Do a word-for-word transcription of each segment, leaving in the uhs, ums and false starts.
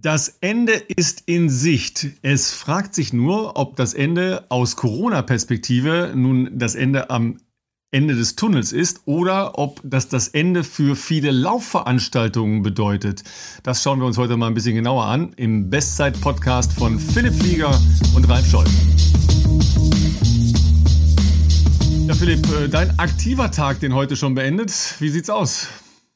Das Ende ist in Sicht. Es fragt sich nur, ob das Ende aus Corona-Perspektive nun das Ende am Ende des Tunnels ist oder ob das das Ende für viele Laufveranstaltungen bedeutet. Das schauen wir uns heute mal ein bisschen genauer an im Bestzeit-Podcast von Philipp Flieger und Ralf Scholz. Ja, Philipp, dein aktiver Tag, den heute schon beendet. Wie sieht's aus?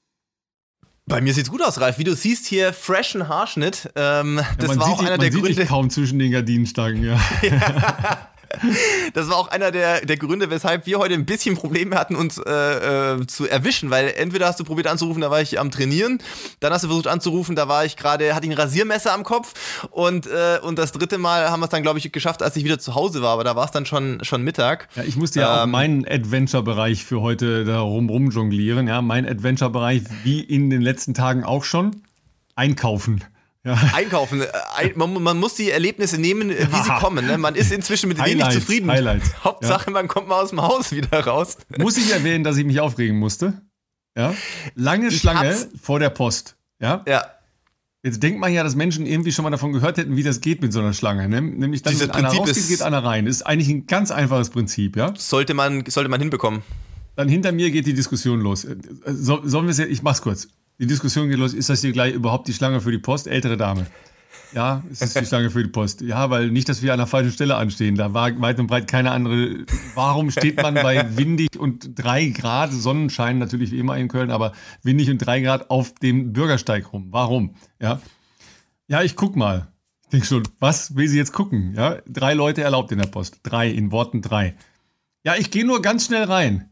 Bei mir sieht's gut aus, Ralf. Wie du siehst, hier freshen Haarschnitt. Ähm, das ja, war auch dich, einer der Gründe. Man sieht dich kaum zwischen den Gardinenstangen, ja. ja. Das war auch einer der, der Gründe, weshalb wir heute ein bisschen Probleme hatten, uns äh, äh, zu erwischen, weil entweder hast du probiert anzurufen, da war ich am Trainieren, dann hast du versucht anzurufen, da war ich gerade, hatte ich ein Rasiermesser am Kopf und, äh, und das dritte Mal haben wir es dann, glaube ich, geschafft, als ich wieder zu Hause war, aber da war es dann schon, schon Mittag. Ja, ich musste ja ähm, auch meinen Adventure-Bereich für heute da rum, rum jonglieren, ja, mein Adventure-Bereich, wie in den letzten Tagen auch schon, einkaufen. Ja. Einkaufen. Man, man muss die Erlebnisse nehmen, wie sie kommen. Ne? Man ist inzwischen mit wenig zufrieden. Highlights. Hauptsache, ja. Man kommt mal aus dem Haus wieder raus. Muss ich erwähnen, dass ich mich aufregen musste? Ja. Lange ich Schlange hab's. Vor der Post. Ja. Ja. Jetzt denkt man ja, dass Menschen irgendwie schon mal davon gehört hätten, wie das geht mit so einer Schlange. Ne? Nämlich, dass wenn einer rausgeht, geht einer rein. Das ist eigentlich ein ganz einfaches Prinzip. Ja. Sollte man, sollte man hinbekommen. Dann hinter mir geht die Diskussion los. So, sollen wir es jetzt, ich mach's kurz. Die Diskussion geht los, ist das hier gleich überhaupt die Schlange für die Post? Ältere Dame. Ja, es ist die Schlange für die Post. Ja, weil nicht, dass wir an der falschen Stelle anstehen. Da war weit und breit keine andere. Warum steht man bei windig und drei Grad, Sonnenschein natürlich wie immer in Köln, aber windig und drei Grad auf dem Bürgersteig rum? Warum? Ja, ja, ich guck mal. Ich denke schon, was will sie jetzt gucken? Ja, drei Leute erlaubt in der Post. Drei, in Worten drei. Ja, ich gehe nur ganz schnell rein.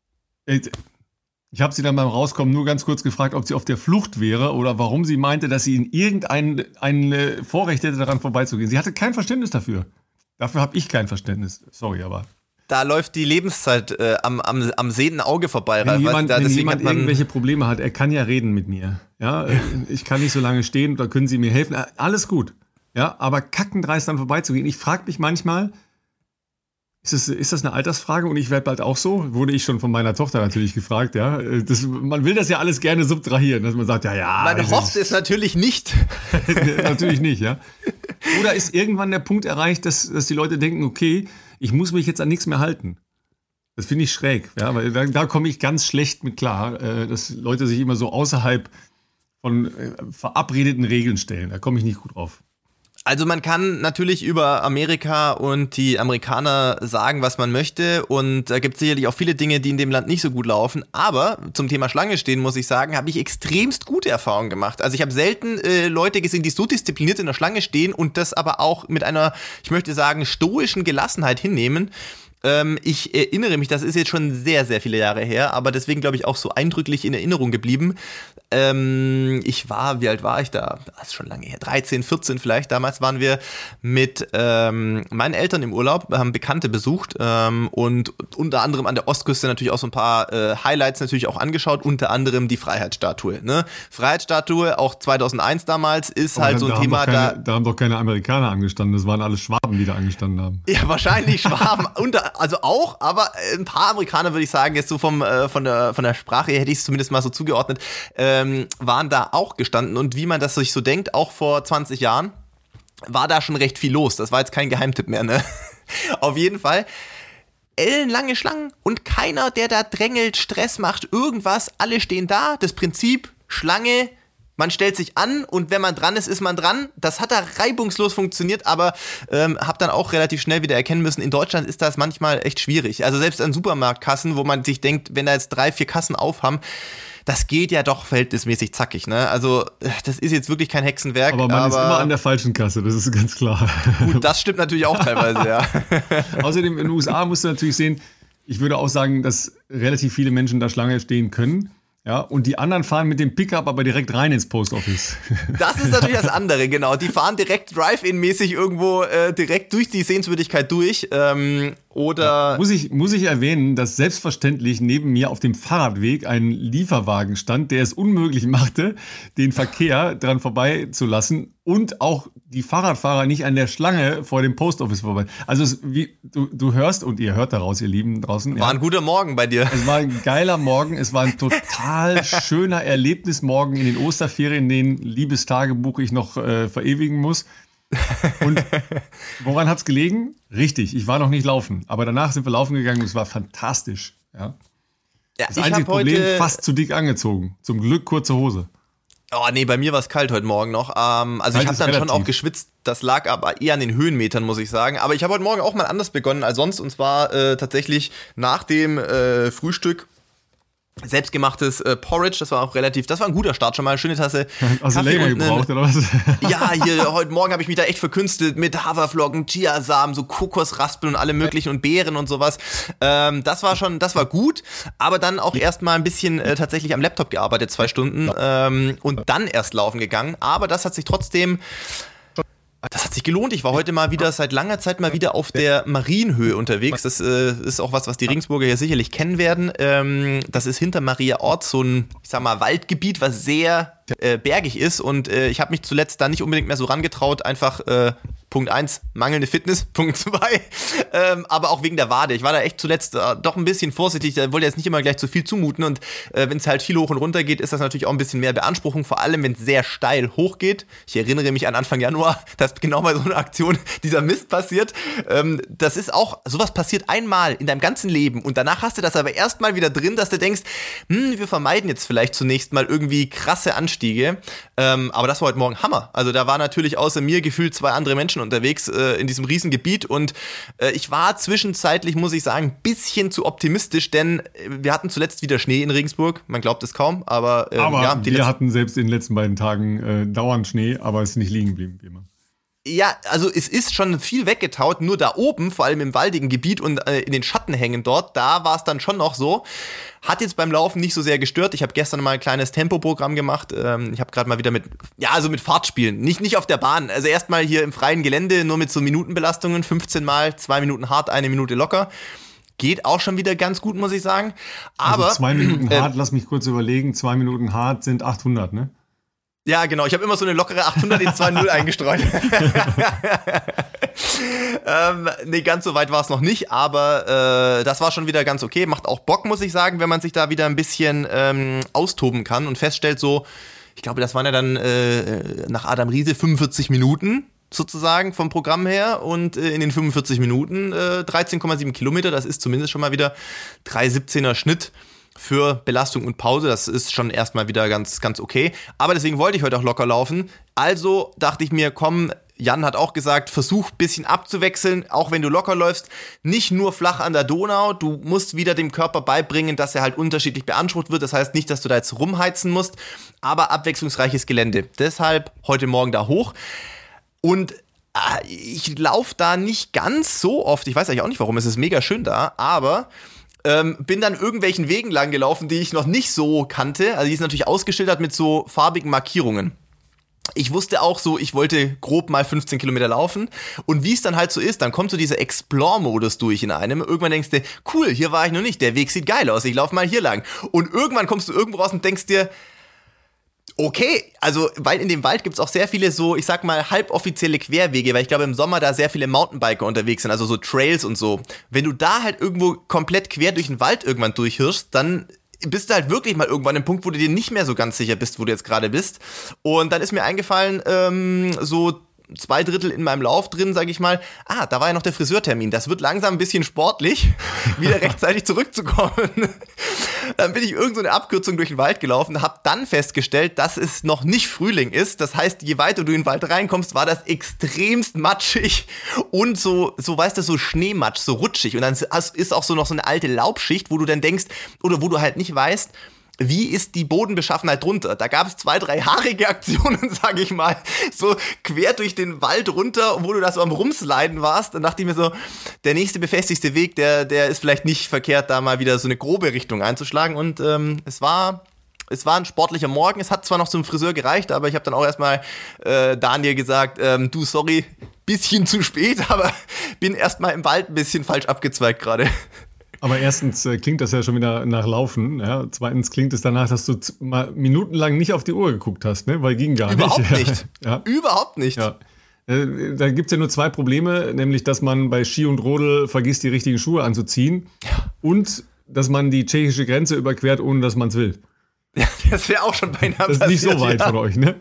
Ich habe sie dann beim Rauskommen nur ganz kurz gefragt, ob sie auf der Flucht wäre oder warum sie meinte, dass sie in irgendein ein Vorrecht hätte, daran vorbeizugehen. Sie hatte kein Verständnis dafür. Dafür habe ich kein Verständnis. Sorry, aber... Da läuft die Lebenszeit äh, am, am, am sehenden Auge vorbei. Wenn jemand, da, wenn jemand irgendwelche Probleme hat, er kann ja reden mit mir. Ja, ich kann nicht so lange stehen, da können Sie mir helfen. Alles gut. Ja, aber kackendreist dann vorbeizugehen. Ich frage mich manchmal... Ist das, ist das eine Altersfrage und ich werde bald auch so? Wurde ich schon von meiner Tochter natürlich gefragt, ja. Das, man will das ja alles gerne subtrahieren, dass man sagt, ja, ja. Man hofft es natürlich nicht. Natürlich nicht, ja. Oder ist irgendwann der Punkt erreicht, dass, dass die Leute denken, okay, ich muss mich jetzt an nichts mehr halten. Das finde ich schräg, ja, weil da, da komme ich ganz schlecht mit klar, dass Leute sich immer so außerhalb von verabredeten Regeln stellen. Da komme ich nicht gut drauf. Also man kann natürlich über Amerika und die Amerikaner sagen, was man möchte und da gibt es sicherlich auch viele Dinge, die in dem Land nicht so gut laufen, aber zum Thema Schlange stehen, muss ich sagen, habe ich extremst gute Erfahrungen gemacht. Also ich habe selten äh, Leute gesehen, die so diszipliniert in der Schlange stehen und das aber auch mit einer, ich möchte sagen, stoischen Gelassenheit hinnehmen. Ähm, ich erinnere mich, das ist jetzt schon sehr, sehr viele Jahre her, aber deswegen glaube ich auch so eindrücklich in Erinnerung geblieben. Ähm, ich war, wie alt war ich da? Das ist schon lange her, dreizehn, vierzehn vielleicht. Damals waren wir mit ähm, meinen Eltern im Urlaub, haben Bekannte besucht ähm, und unter anderem an der Ostküste natürlich auch so ein paar äh, Highlights natürlich auch angeschaut, unter anderem die Freiheitsstatue. Ne? Freiheitsstatue, auch zweitausendeins damals, ist aber halt so ein da Thema. Keine, da, da haben doch keine Amerikaner angestanden, das waren alles Schwaben, die da angestanden haben. Ja, wahrscheinlich Schwaben, unter, also auch, aber ein paar Amerikaner würde ich sagen, jetzt so vom, äh, von, der, von der Sprache her hätte ich es zumindest mal so zugeordnet, äh, waren da auch gestanden und wie man das sich so denkt, auch vor zwanzig Jahren, war da schon recht viel los. Das war jetzt kein Geheimtipp mehr, ne? Auf jeden Fall. Ellenlange Schlangen und keiner, der da drängelt, Stress macht, irgendwas. Alle stehen da. Das Prinzip, Schlange, man stellt sich an und wenn man dran ist, ist man dran. Das hat da reibungslos funktioniert, aber ähm, hab dann auch relativ schnell wieder erkennen müssen, in Deutschland ist das manchmal echt schwierig. Also selbst an Supermarktkassen, wo man sich denkt, wenn da jetzt drei, vier Kassen aufhaben, das geht ja doch verhältnismäßig zackig, ne? Also, das ist jetzt wirklich kein Hexenwerk. Aber man aber ist immer an der falschen Kasse, das ist ganz klar. Gut, das stimmt natürlich auch teilweise, ja. Außerdem in den U S A musst du natürlich sehen, ich würde auch sagen, dass relativ viele Menschen da Schlange stehen können. Ja, und die anderen fahren mit dem Pickup aber direkt rein ins Post Office. Das ist natürlich das andere, genau. Die fahren direkt Drive-In-mäßig irgendwo äh, direkt durch die Sehenswürdigkeit durch. Ähm, Oder muss ich, muss ich erwähnen, dass selbstverständlich neben mir auf dem Fahrradweg ein Lieferwagen stand, der es unmöglich machte, den Verkehr dran vorbeizulassen und auch die Fahrradfahrer nicht an der Schlange vor dem Post Office vorbei. Also es, wie, du, du hörst und ihr hört daraus, ihr Lieben draußen. War ja, ein guter Morgen bei dir. Es war ein geiler Morgen, es war ein total schöner Erlebnismorgen in den Osterferien, den Liebestagebuch ich noch äh, verewigen muss. Und woran hat's gelegen? Richtig, ich war noch nicht laufen. Aber danach sind wir laufen gegangen und es war fantastisch. Ja. Ja, Das einzige Problem, heute fast zu dick angezogen. Zum Glück kurze Hose. Oh nee, bei mir war es kalt heute Morgen noch. Ähm, also Kalt ich habe ist dann relativ. schon auch geschwitzt. Das lag aber eher an den Höhenmetern, muss ich sagen. Aber ich habe heute Morgen auch mal anders begonnen als sonst. Und zwar äh, tatsächlich nach dem äh, Frühstück selbstgemachtes äh, Porridge. Das war auch relativ, das war ein guter Start schon mal. Eine schöne Tasse Hast du länger und gebraucht, oder was? Ja, hier heute Morgen habe ich mich da echt verkünstelt mit Haferflocken, Chiasamen, so Kokosraspeln und alle möglichen und Beeren und sowas. Ähm, das war schon, das war gut, aber dann auch erstmal ein bisschen äh, tatsächlich am Laptop gearbeitet, zwei Stunden ähm, und dann erst laufen gegangen. Aber das hat sich trotzdem Das hat sich gelohnt. Ich war heute mal wieder, seit langer Zeit mal wieder auf der Marienhöhe unterwegs. Das äh, ist auch was, was die Regensburger hier sicherlich kennen werden. Ähm, das ist hinter Mariaort so ein, ich sag mal, Waldgebiet, was sehr äh, bergig ist. Und äh, ich habe mich zuletzt da nicht unbedingt mehr so rangetraut. Einfach äh, Punkt eins, mangelnde Fitness. Punkt zwei, ähm, aber auch wegen der Wade. Ich war da echt zuletzt äh, doch ein bisschen vorsichtig. Da wollte jetzt nicht immer gleich zu viel zumuten. Und äh, wenn es halt viel hoch und runter geht, ist das natürlich auch ein bisschen mehr Beanspruchung. Vor allem, wenn es sehr steil hoch geht. Ich erinnere mich an Anfang Januar, dass genau bei so einer Aktion dieser Mist passiert. Ähm, das ist auch, sowas passiert einmal in deinem ganzen Leben. Und danach hast du das aber erstmal wieder drin, dass du denkst, hm, wir vermeiden jetzt vielleicht zunächst mal irgendwie krasse Anstiege. Ähm, aber das war heute Morgen Hammer. Also da war natürlich außer mir gefühlt zwei andere Menschen unterwegs äh, in diesem Riesengebiet und äh, ich war zwischenzeitlich, muss ich sagen, ein bisschen zu optimistisch, denn äh, wir hatten zuletzt wieder Schnee in Regensburg. Man glaubt es kaum, aber, äh, aber ja, die wir letzten- hatten selbst in den letzten beiden Tagen äh, dauernd Schnee, aber es ist nicht liegen geblieben, wie immer. Ja, also es ist schon viel weggetaut, nur da oben, vor allem im waldigen Gebiet und äh, in den Schattenhängen dort, da war es dann schon noch so. Hat jetzt beim Laufen nicht so sehr gestört. Ich habe gestern mal ein kleines Tempoprogramm gemacht. Ähm, ich habe gerade mal wieder mit, ja, also mit Fahrtspielen, nicht, nicht auf der Bahn. Also erstmal hier im freien Gelände, nur mit so Minutenbelastungen, fünfzehn Mal, zwei Minuten hart, eine Minute locker. Geht auch schon wieder ganz gut, muss ich sagen. Aber also zwei Minuten äh, hart, lass mich kurz überlegen, zwei Minuten hart sind achthundert, ne? Ja, genau. Ich habe immer so eine lockere achthundert in zwei null eingestreut. ähm, nee, ganz so weit war es noch nicht, aber äh, das war schon wieder ganz okay. Macht auch Bock, muss ich sagen, wenn man sich da wieder ein bisschen ähm, austoben kann und feststellt so, ich glaube, das waren ja dann äh, nach Adam Riese fünfundvierzig Minuten sozusagen vom Programm her und äh, in den fünfundvierzig Minuten äh, dreizehn Komma sieben Kilometer. Das ist zumindest schon mal wieder drei siebzehner Schnitt für Belastung und Pause. Das ist schon erstmal wieder ganz, ganz okay. Aber deswegen wollte ich heute auch locker laufen. Also dachte ich mir, komm, Jan hat auch gesagt, versuch ein bisschen abzuwechseln, auch wenn du locker läufst. Nicht nur flach an der Donau, du musst wieder dem Körper beibringen, dass er halt unterschiedlich beansprucht wird. Das heißt nicht, dass du da jetzt rumheizen musst, aber abwechslungsreiches Gelände. Deshalb heute Morgen da hoch. Und äh, ich laufe da nicht ganz so oft. Ich weiß eigentlich auch nicht, warum. Es ist mega schön da, aber Ähm, bin dann irgendwelchen Wegen lang gelaufen, die ich noch nicht so kannte. Also die sind natürlich ausgeschildert mit so farbigen Markierungen. Ich wusste auch so, ich wollte grob mal fünfzehn Kilometer laufen. Und wie es dann halt so ist, dann kommt so dieser Explore-Modus durch in einem. Irgendwann denkst du, cool, hier war ich noch nicht. Der Weg sieht geil aus, ich laufe mal hier lang. Und irgendwann kommst du irgendwo raus und denkst dir, okay, also weil in dem Wald gibt's auch sehr viele so, ich sag mal, halboffizielle Querwege, weil ich glaube im Sommer da sehr viele Mountainbiker unterwegs sind, also so Trails und so. Wenn du da halt irgendwo komplett quer durch den Wald irgendwann durchhirschst, dann bist du halt wirklich mal irgendwann an einem Punkt, wo du dir nicht mehr so ganz sicher bist, wo du jetzt gerade bist. Und dann ist mir eingefallen, ähm, so zwei Drittel in meinem Lauf drin, sage ich mal, ah, da war ja noch der Friseurtermin. Das wird langsam ein bisschen sportlich, wieder rechtzeitig zurückzukommen. Dann bin ich irgend so eine Abkürzung durch den Wald gelaufen, habe dann festgestellt, dass es noch nicht Frühling ist. Das heißt, je weiter du in den Wald reinkommst, war das extremst matschig und so, so weißt du, so Schneematsch, so rutschig. Und dann ist auch so noch so eine alte Laubschicht, wo du dann denkst, oder wo du halt nicht weißt, wie ist die Bodenbeschaffenheit drunter? Da gab es zwei, drei haarige Aktionen, sage ich mal, so quer durch den Wald runter, wo du da so am Rumsliden warst. Dann dachte ich mir so, der nächste befestigte Weg, der, der ist vielleicht nicht verkehrt, da mal wieder so eine grobe Richtung einzuschlagen. Und ähm, es war... Es war ein sportlicher Morgen, es hat zwar noch zum Friseur gereicht, aber ich habe dann auch erstmal äh, Daniel gesagt, ähm, du, sorry, bisschen zu spät, aber bin erstmal im Wald ein bisschen falsch abgezweigt gerade. Aber erstens äh, klingt das ja schon wieder nach Laufen. Ja? Zweitens klingt es danach, dass du z- mal minutenlang nicht auf die Uhr geguckt hast, ne? Weil ging gar Überhaupt nicht. nicht. Ja. Überhaupt nicht. Ja. Äh, da gibt es ja nur zwei Probleme, nämlich, dass man bei Ski und Rodel vergisst, die richtigen Schuhe anzuziehen und dass man die tschechische Grenze überquert, ohne dass man es will. Ja, das wäre auch schon beinahe Das ist passiert, nicht so weit ja. von euch, ne?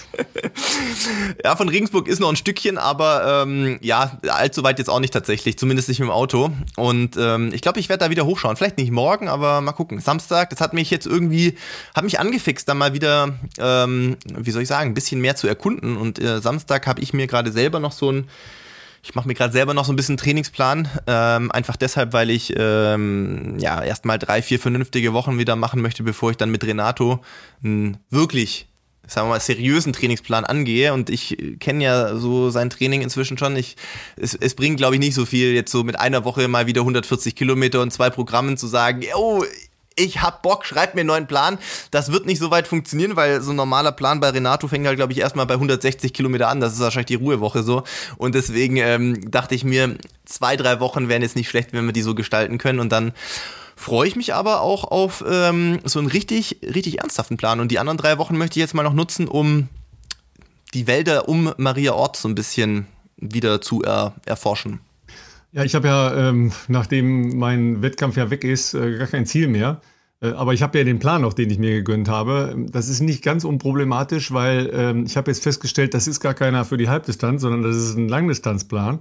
Ja, von Regensburg ist noch ein Stückchen, aber ähm, ja, allzu weit jetzt auch nicht tatsächlich, zumindest nicht mit dem Auto. Und ähm, ich glaube, ich werde da wieder hochschauen. Vielleicht nicht morgen, aber mal gucken. Samstag, das hat mich jetzt irgendwie, hat mich angefixt, da mal wieder, ähm, wie soll ich sagen, ein bisschen mehr zu erkunden. Und äh, Samstag habe ich mir gerade selber noch so ein Ich mache mir gerade selber noch so ein bisschen Trainingsplan, ähm, einfach deshalb, weil ich ähm, ja erstmal drei, vier vernünftige Wochen wieder machen möchte, bevor ich dann mit Renato einen wirklich, sagen wir mal, seriösen Trainingsplan angehe. Und ich kenne ja so sein Training inzwischen schon. Ich, es, es bringt, glaube ich, nicht so viel, jetzt so mit einer Woche mal wieder hundertvierzig Kilometer und zwei Programmen zu sagen, oh, ich hab Bock, schreib mir einen neuen Plan. Das wird nicht so weit funktionieren, weil so ein normaler Plan bei Renato fängt halt, glaube ich, erstmal bei hundertsechzig Kilometer an. Das ist wahrscheinlich die Ruhewoche so. Und deswegen ähm, dachte ich mir, zwei, drei Wochen wären jetzt nicht schlecht, wenn wir die so gestalten können. Und dann freue ich mich aber auch auf ähm, so einen richtig, richtig ernsthaften Plan. Und die anderen drei Wochen möchte ich jetzt mal noch nutzen, um die Wälder um Mariaort so ein bisschen wieder zu er- erforschen. Ja, ich habe ja, ähm, nachdem mein Wettkampf ja weg ist, äh, gar kein Ziel mehr. Äh, aber ich habe ja den Plan noch, den ich mir gegönnt habe. Das ist nicht ganz unproblematisch, weil ähm, ich habe jetzt festgestellt, das ist gar keiner für die Halbdistanz, sondern das ist ein Langdistanzplan.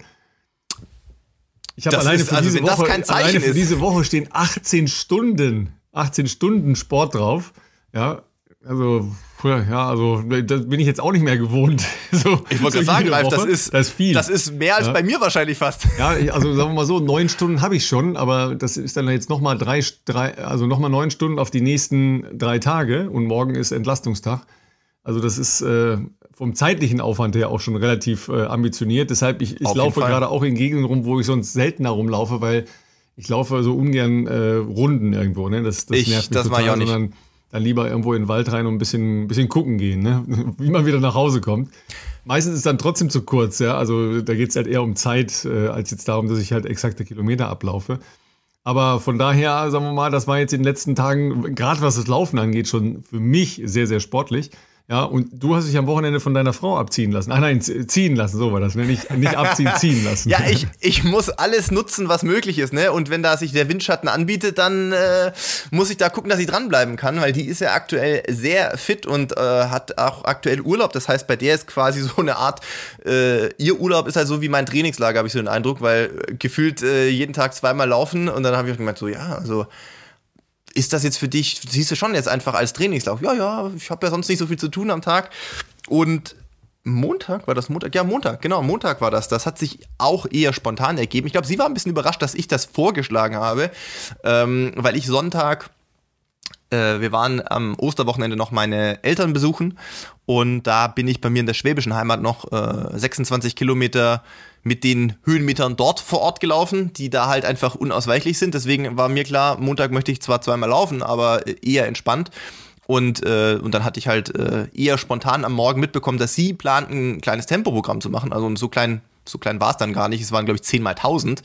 Ich habe alleine, ist, für also diese wenn das Woche, kein Zeichen alleine für ist. diese Woche stehen achtzehn Stunden, achtzehn Stunden Sport drauf. Ja, also, ja, also das bin ich jetzt auch nicht mehr gewohnt. So, Ich wollte so gerade sagen, jede Ralf, das Woche. ist, das ist viel. Das ist mehr als Ja. bei mir wahrscheinlich fast. Ja, ich- also sagen wir mal so, neun Stunden habe ich schon, aber das ist dann jetzt nochmal drei, drei, also nochmal neun Stunden auf die nächsten drei Tage und morgen ist Entlastungstag. Also das ist äh, vom zeitlichen Aufwand her auch schon relativ äh, ambitioniert. Deshalb, ich, ich Auf jeden laufe Fall. gerade auch in Gegenden rum, wo ich sonst seltener rumlaufe, weil ich laufe so ungern äh, Runden irgendwo. Ne? Das, das Ich- nervt mich das mach ich total, auch nicht. sondern dann lieber irgendwo in den Wald rein und ein bisschen, bisschen gucken gehen, ne? Wie man wieder nach Hause kommt. Meistens ist es dann trotzdem zu kurz, ja. Also da geht es halt eher um Zeit, äh, als jetzt darum, dass ich halt exakte Kilometer ablaufe. Aber von daher, sagen wir mal, das war jetzt in den letzten Tagen, gerade was das Laufen angeht, schon für mich sehr, sehr sportlich. Ja, und du hast dich am Wochenende von deiner Frau abziehen lassen. Ah nein, z- ziehen lassen, so war das, ne? Nicht, nicht abziehen, ziehen lassen. Ja, ich, ich muss alles nutzen, was möglich ist, ne? Und wenn da sich der Windschatten anbietet, dann äh, muss ich da gucken, dass ich dranbleiben kann, weil die ist ja aktuell sehr fit und äh, hat auch aktuell Urlaub. Das heißt, bei der ist quasi so eine Art, äh, ihr Urlaub ist halt so wie mein Trainingslager, habe ich so den Eindruck, weil äh, gefühlt äh, jeden Tag zweimal laufen und dann habe ich auch gemeint, so ja, also ist das jetzt für dich, siehst du schon jetzt einfach als Trainingslauf? Ja, ja, ich habe ja sonst nicht so viel zu tun am Tag. Und Montag, war das Montag? Ja, Montag, genau, Montag war das. Das hat sich auch eher spontan ergeben. Ich glaube, sie war ein bisschen überrascht, dass ich das vorgeschlagen habe, ähm, weil ich Sonntag, äh, wir waren am Osterwochenende noch meine Eltern besuchen und da bin ich bei mir in der schwäbischen Heimat noch äh, sechsundzwanzig Kilometer mit den Höhenmetern dort vor Ort gelaufen, die da halt einfach unausweichlich sind. Deswegen war mir klar, Montag möchte ich zwar zweimal laufen, aber eher entspannt. Und, äh, und dann hatte ich halt äh, eher spontan am Morgen mitbekommen, dass sie planten, ein kleines Tempoprogramm zu machen. Also so klein, so klein war es dann gar nicht. Es waren, glaube ich, zehn mal tausend.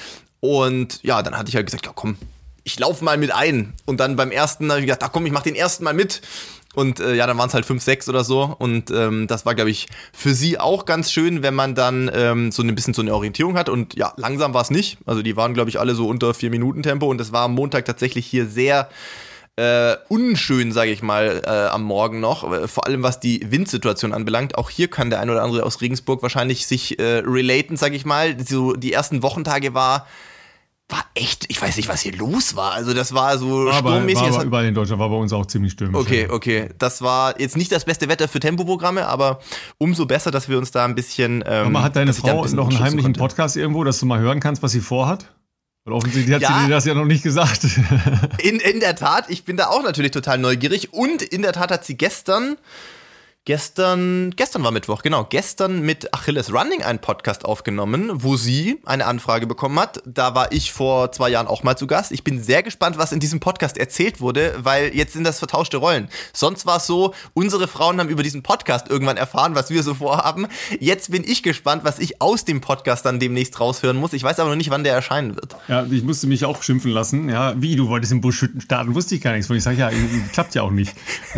Und ja, dann hatte ich halt gesagt, ja komm, ich laufe mal mit ein. Und dann beim ersten habe ich gedacht, ach komm, ich mach den ersten mal mit. Und äh, ja, dann waren es halt fünf, sechs oder so. Und ähm, das war, glaube ich, für sie auch ganz schön, wenn man dann ähm, so ein bisschen so eine Orientierung hat. Und ja, langsam war es nicht. Also die waren, glaube ich, alle so unter vier Minuten Tempo. Und das war am Montag tatsächlich hier sehr äh, unschön, sage ich mal, äh, am Morgen noch. Äh, vor allem, was die Windsituation anbelangt. Auch hier kann der ein oder andere aus Regensburg wahrscheinlich sich äh, relaten, sage ich mal. So die ersten Wochentage war... War echt, ich weiß nicht, was hier los war. Also das war so War aber, sturmmäßig. war Es aber hat- überall in Deutschland, war bei uns auch ziemlich stürmisch. Okay, ja. okay. Das war jetzt nicht das beste Wetter für Tempoprogramme, aber umso besser, dass wir uns da ein bisschen. Ähm, Aber hat deine dass ich da ein Frau bisschen noch einen unterstützen heimlichen konnte. Podcast irgendwo, dass du mal hören kannst, was sie vorhat? Weil offensichtlich hat Ja. sie dir das ja noch nicht gesagt. In, in der Tat, ich bin da auch natürlich total neugierig. Und in der Tat hat sie gestern, Gestern, gestern war Mittwoch, genau. Gestern mit Achilles Running einen Podcast aufgenommen, wo sie eine Anfrage bekommen hat. Da war ich vor zwei Jahren auch mal zu Gast. Ich bin sehr gespannt, was in diesem Podcast erzählt wurde, weil jetzt sind das vertauschte Rollen. Sonst war es so, unsere Frauen haben über diesen Podcast irgendwann erfahren, was wir so vorhaben. Jetzt bin ich gespannt, was ich aus dem Podcast dann demnächst raushören muss. Ich weiß aber noch nicht, wann der erscheinen wird. Ja, ich musste mich auch schimpfen lassen. Ja, wie, du wolltest im Buschhütten starten, wusste ich gar nichts. Und ich sage, ja, klappt ja auch nicht.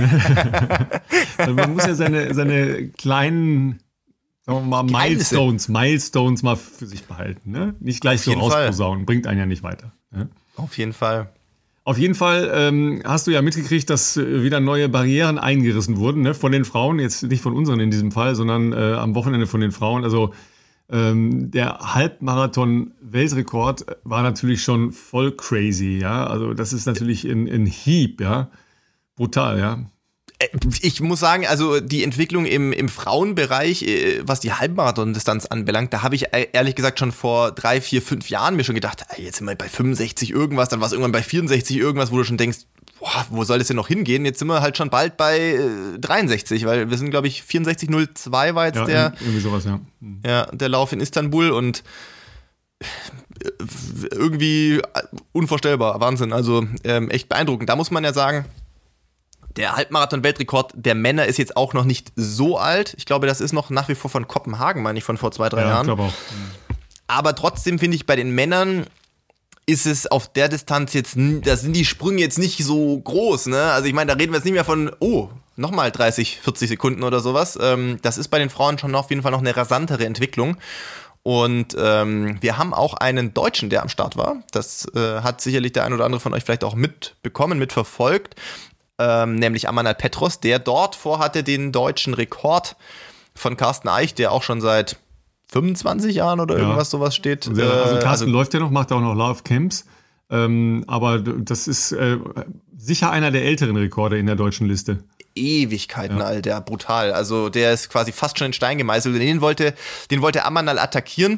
Man muss ja seine, seine kleinen, sagen wir mal, Milestones, Milestones mal für sich behalten. Ne? Nicht gleich so rausposaunen, bringt einen ja nicht weiter. Ne? Auf jeden Fall. Auf jeden Fall ähm, hast du ja mitgekriegt, dass äh, wieder neue Barrieren eingerissen wurden, ne? Von den Frauen, jetzt nicht von unseren in diesem Fall, sondern äh, am Wochenende von den Frauen. Also ähm, der Halbmarathon-Weltrekord war natürlich schon voll crazy, ja. Also das ist natürlich ein, ein Hieb, ja. Brutal, ja. Ich muss sagen, also die Entwicklung im, im Frauenbereich, was die Halbmarathon-Distanz anbelangt, da habe ich ehrlich gesagt schon vor drei, vier, fünf Jahren mir schon gedacht, jetzt sind wir bei fünfundsechzig irgendwas, dann war es irgendwann bei vierundsechzig irgendwas, wo du schon denkst, boah, wo soll das denn noch hingehen? Jetzt sind wir halt schon bald bei äh, dreiundsechzig, weil wir sind, glaube ich, vierundsechzig null zwei war jetzt ja, der, irgendwie sowas, ja. Mhm. ja, der Lauf in Istanbul und irgendwie unvorstellbar, Wahnsinn, also ähm, echt beeindruckend. Da muss man ja sagen, der Halbmarathon-Weltrekord der Männer ist jetzt auch noch nicht so alt. Ich glaube, das ist noch nach wie vor von Kopenhagen, meine ich, von vor zwei, drei ja, Jahren. Ich glaube auch. Aber trotzdem finde ich, bei den Männern ist es auf der Distanz jetzt, da sind die Sprünge jetzt nicht so groß, ne? Also ich meine, da reden wir jetzt nicht mehr von, oh, nochmal dreißig, vierzig Sekunden oder sowas. Das ist bei den Frauen schon auf jeden Fall noch eine rasantere Entwicklung. Und ähm, wir haben auch einen Deutschen, der am Start war. Das äh, hat sicherlich der ein oder andere von euch vielleicht auch mitbekommen, mitverfolgt. Ähm, nämlich Amanal Petros, der dort vorhatte, den deutschen Rekord von Carsten Eich, der auch schon seit fünfundzwanzig Jahren oder ja. irgendwas sowas steht. Also, also Carsten also, läuft ja noch, macht auch noch Laufcamps, ähm, aber das ist äh, sicher einer der älteren Rekorde in der deutschen Liste. Ewigkeiten ja. alt, der brutal. Also der ist quasi fast schon in Stein gemeißelt. Den wollte, den wollte Amanal attackieren.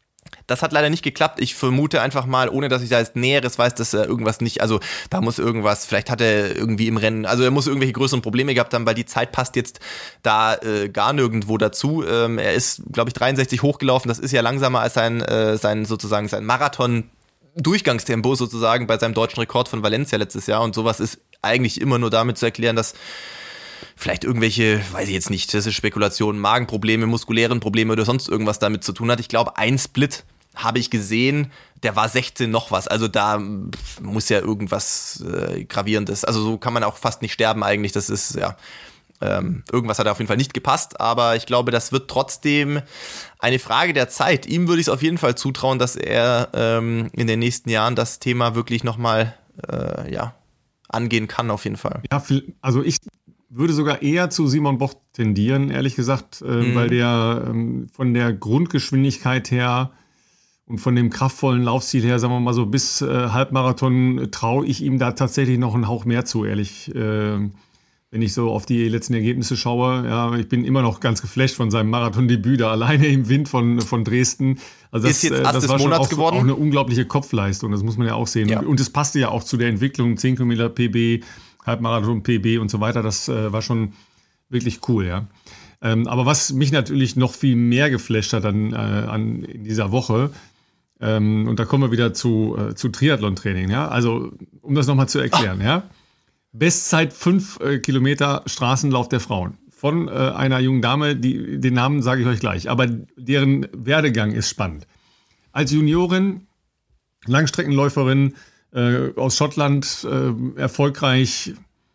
Das hat leider nicht geklappt. Ich vermute einfach mal, ohne dass ich da jetzt Näheres weiß, dass er irgendwas nicht, also da muss irgendwas, vielleicht hat er irgendwie im Rennen, also er muss irgendwelche größeren Probleme gehabt haben, weil die Zeit passt jetzt da äh, gar nirgendwo dazu. Ähm, er ist, glaube ich, dreiundsechzig hochgelaufen. Das ist ja langsamer als sein, äh, sein sozusagen sein Marathon-Durchgangstempo sozusagen bei seinem deutschen Rekord von Valencia letztes Jahr. Und sowas ist eigentlich immer nur damit zu erklären, dass vielleicht irgendwelche, weiß ich jetzt nicht, das ist Spekulation, Magenprobleme, muskulären Probleme oder sonst irgendwas damit zu tun hat. Ich glaube, ein Split habe ich gesehen, der war sechzehn noch was. Also da muss ja irgendwas äh, Gravierendes. Also so kann man auch fast nicht sterben eigentlich. Das ist, ja, ähm, irgendwas hat auf jeden Fall nicht gepasst. Aber ich glaube, das wird trotzdem eine Frage der Zeit. Ihm würde ich es auf jeden Fall zutrauen, dass er ähm, in den nächsten Jahren das Thema wirklich nochmal, äh, ja, angehen kann auf jeden Fall. Ja, also ich würde sogar eher zu Simon Boch tendieren, ehrlich gesagt, äh, mhm. weil der ähm, von der Grundgeschwindigkeit her und von dem kraftvollen Laufstil her, sagen wir mal so, bis äh, Halbmarathon traue ich ihm da tatsächlich noch einen Hauch mehr zu, ehrlich. Äh, wenn ich so auf die letzten Ergebnisse schaue, ja, ich bin immer noch ganz geflasht von seinem Marathondebüt da alleine im Wind von, von Dresden. Also das, ist jetzt Ast das des war schon Monats auch, geworden. auch eine unglaubliche Kopfleistung, das muss man ja auch sehen. Ja. Und es passte ja auch zu der Entwicklung, zehn Kilometer P B, Halbmarathon P B und so weiter, das äh, war schon wirklich cool, ja. Ähm, aber was mich natürlich noch viel mehr geflasht hat an, äh, an, in dieser Woche, ähm, und da kommen wir wieder zu, äh, zu Triathlon-Training, ja. Also, um das nochmal zu erklären, Ach. ja. Bestzeit fünf äh, Kilometer Straßenlauf der Frauen. Von äh, einer jungen Dame, die, den Namen sage ich euch gleich, aber deren Werdegang ist spannend. Als Juniorin, Langstreckenläuferin, Äh, aus Schottland, äh, erfolgreich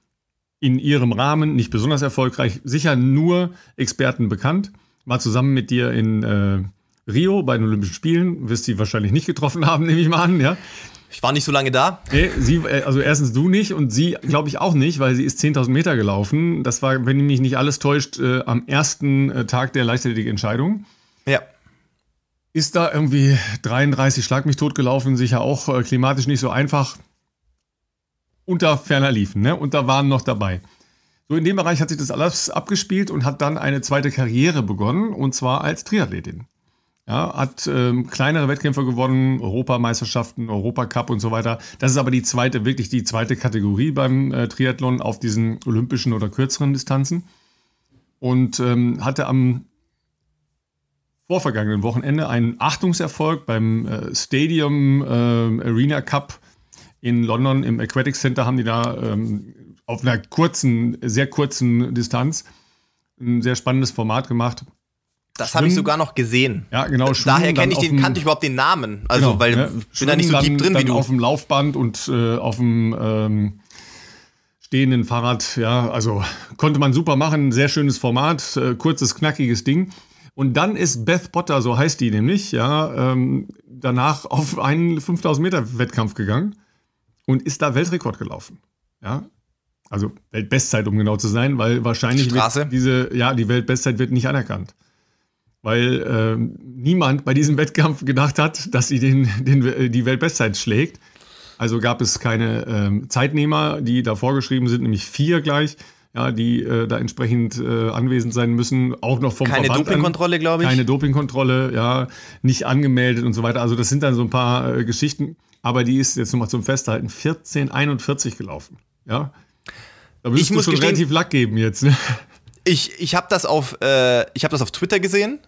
in ihrem Rahmen, nicht besonders erfolgreich, sicher nur Experten bekannt. War zusammen mit dir in äh, Rio bei den Olympischen Spielen, wirst sie wahrscheinlich nicht getroffen haben, nehme ich mal an, ja. Ich war nicht so lange da. Nee, sie, also erstens du nicht und sie, glaube ich, auch nicht, weil sie ist zehntausend Meter gelaufen. Das war, wenn mich nicht alles täuscht, äh, am ersten äh, Tag der Leichtathletik-Entscheidung. Ja. Ist da irgendwie dreiunddreißig Schlag mich tot gelaufen, sicher auch äh, klimatisch nicht so einfach. Unter ferner liefen, ne? Und da waren noch dabei. So in dem Bereich hat sich das alles abgespielt und hat dann eine zweite Karriere begonnen, und zwar als Triathletin. Ja, hat ähm, kleinere Wettkämpfe gewonnen, Europameisterschaften, Europacup und so weiter. Das ist aber die zweite, wirklich die zweite Kategorie beim äh, Triathlon auf diesen olympischen oder kürzeren Distanzen. und ähm, hatte am vorvergangenen Wochenende einen Achtungserfolg beim äh, Stadium äh, Arena Cup in London im Aquatic Center. Haben die da ähm, auf einer kurzen, sehr kurzen Distanz ein sehr spannendes Format gemacht. Das habe ich sogar noch gesehen. Ja, genau. Daher kenne ich den, kannte ich überhaupt den Namen. Also, genau, weil ja, ich bin da nicht so deep drin dann wie du. Auf dem Laufband und äh, auf dem ähm, stehenden Fahrrad. Ja, also konnte man super machen. Sehr schönes Format, äh, kurzes, knackiges Ding. Und dann ist Beth Potter, so heißt die nämlich, ja, ähm, danach auf einen fünftausend Meter Wettkampf gegangen und ist da Weltrekord gelaufen. Ja, also Weltbestzeit, um genau zu sein, weil wahrscheinlich wird diese, ja, die Weltbestzeit wird nicht anerkannt. Weil äh, niemand bei diesem Wettkampf gedacht hat, dass sie den, den, die Weltbestzeit schlägt. Also gab es keine ähm, Zeitnehmer, die da vorgeschrieben sind, nämlich vier gleich, ja, die äh, da entsprechend äh, anwesend sein müssen. Auch noch vom Keine Verband Dopingkontrolle, glaube ich. Keine Dopingkontrolle, ja, nicht angemeldet und so weiter. Also das sind dann so ein paar äh, Geschichten. Aber die ist jetzt nochmal zum Festhalten vierzehn einundvierzig gelaufen. Ja, da würdest du schon gestehen, relativ Lack geben jetzt. Ne? Ich, ich habe das, auf, äh, ich hab das auf Twitter gesehen.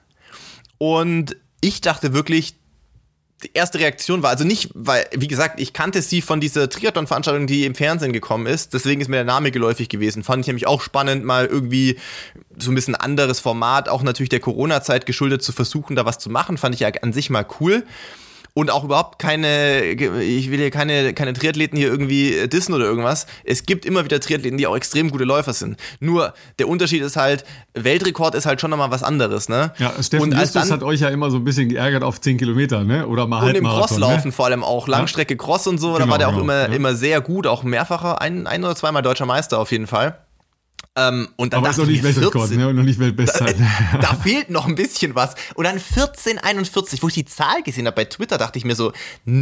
Und ich dachte wirklich, die erste Reaktion war, also nicht, weil, wie gesagt, ich kannte sie von dieser Triathlon-Veranstaltung, die im Fernsehen gekommen ist, deswegen ist mir der Name geläufig gewesen. Fand ich nämlich auch spannend, mal irgendwie so ein bisschen anderes Format, auch natürlich der Corona-Zeit geschuldet, zu versuchen, da was zu machen, fand ich ja an sich mal cool. Und auch überhaupt keine, ich will hier keine, keine Triathleten hier irgendwie dissen oder irgendwas. Es gibt immer wieder Triathleten, die auch extrem gute Läufer sind. Nur, der Unterschied ist halt, Weltrekord ist halt schon nochmal was anderes, ne? Ja, Steffen Justus hat euch ja immer so ein bisschen geärgert auf zehn Kilometer, ne? Oder mal Halbmarathon. Und im Crosslaufen, ne? Vor allem auch, Langstrecke Cross und so, genau, da war der auch genau, immer, ja. immer sehr gut, auch mehrfacher, ein, ein oder zweimal deutscher Meister auf jeden Fall. Ähm, und dann aber ist noch nicht Weltrekord, ne? Und noch nicht Weltbestzeit. Da, da fehlt noch ein bisschen was. Und dann vierzehn einundvierzig, wo ich die Zahl gesehen habe bei Twitter, dachte ich mir so,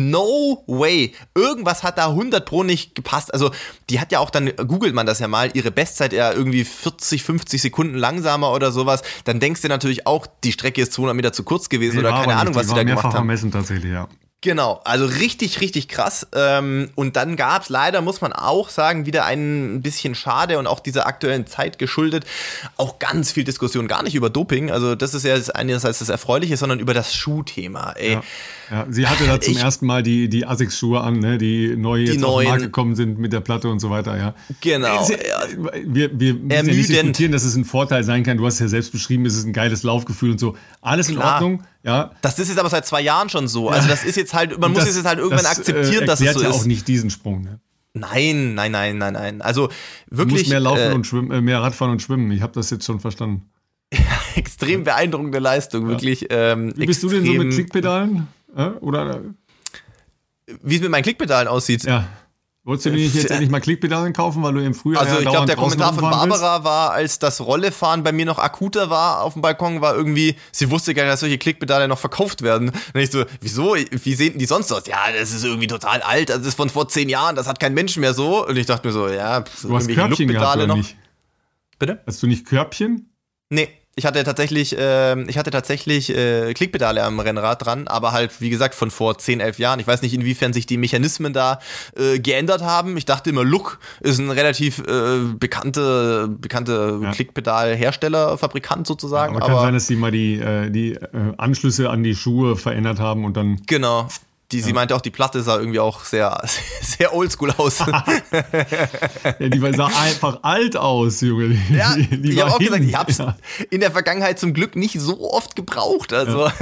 no way. Irgendwas hat da hundert pro nicht gepasst. Also die hat ja auch, dann googelt man das ja mal, ihre Bestzeit ja irgendwie vierzig, fünfzig Sekunden langsamer oder sowas. Dann denkst du natürlich auch, die Strecke ist zweihundert Meter zu kurz gewesen nee, oder keine Ahnung, nicht. was sie da gemacht haben. Vermessen tatsächlich, ja. Genau, also richtig, richtig krass. Und dann gab es leider, muss man auch sagen, wieder ein bisschen schade und auch dieser aktuellen Zeit geschuldet, auch ganz viel Diskussion, gar nicht über Doping. Also das ist ja einerseits das Erfreuliche, sondern über das Schuhthema. Ey. Ja. Ja, sie hatte da zum ich, ersten Mal die, die Asics-Schuhe an, ne, die neu jetzt die auf den Markt gekommen sind mit der Platte und so weiter, ja. Genau. Es, ja. Wir, wir müssen ja nicht diskutieren, dass es ein Vorteil sein kann. Du hast es ja selbst beschrieben, es ist ein geiles Laufgefühl und so. Alles in Klar. Ordnung, ja. Das ist jetzt aber seit zwei Jahren schon so. Also das ist jetzt halt, man das, muss es jetzt halt irgendwann das, akzeptieren, äh, dass es so ja ist. auch nicht diesen Sprung, ne? Nein, nein, nein, nein, nein. Also wirklich. Du musst mehr laufen äh, und schwimmen, äh, mehr Radfahren und schwimmen. Ich habe das jetzt schon verstanden. Extrem beeindruckende Leistung, ja. Wirklich. Ähm, Wie bist extrem, du denn so mit Klickpedalen? Äh, oder? Wie es mit meinen Klickpedalen aussieht. Ja. Wolltest du dir nicht jetzt endlich mal Klickpedalen kaufen, weil du im Frühjahr Also ja ich glaube, der draußen Kommentar von rumfahren Barbara war, als das Rollefahren bei mir noch akuter war auf dem Balkon, war irgendwie, sie wusste gar nicht, dass solche Klickpedale noch verkauft werden. Und ich so, wieso? Wie sehen die sonst aus? Ja, das ist irgendwie total alt, das ist von vor zehn Jahren, das hat kein Mensch mehr so. Und ich dachte mir so, ja, so du hast Körbchen gehabt, oder noch. Nicht? Bitte? Hast du nicht Körbchen? Nee. Ich hatte tatsächlich, äh, ich hatte tatsächlich äh, Klickpedale am Rennrad dran, aber halt, wie gesagt, von vor zehn, elf Jahren. Ich weiß nicht, inwiefern sich die Mechanismen da äh, geändert haben. Ich dachte immer, Look ist ein relativ äh, bekannte, bekannte ja. Klickpedal-Hersteller, Fabrikant sozusagen. Ja, aber kann aber, sein, dass die mal die, äh, die äh, Anschlüsse an die Schuhe verändert haben und dann... Genau. Die, sie ja. meinte auch, die Platte sah irgendwie auch sehr, sehr oldschool aus. Ja, die sah einfach alt aus, Junge. Die, ja, die, die ich habe auch hin. gesagt, ich habe es ja. in der Vergangenheit zum Glück nicht so oft gebraucht. Also. Ja.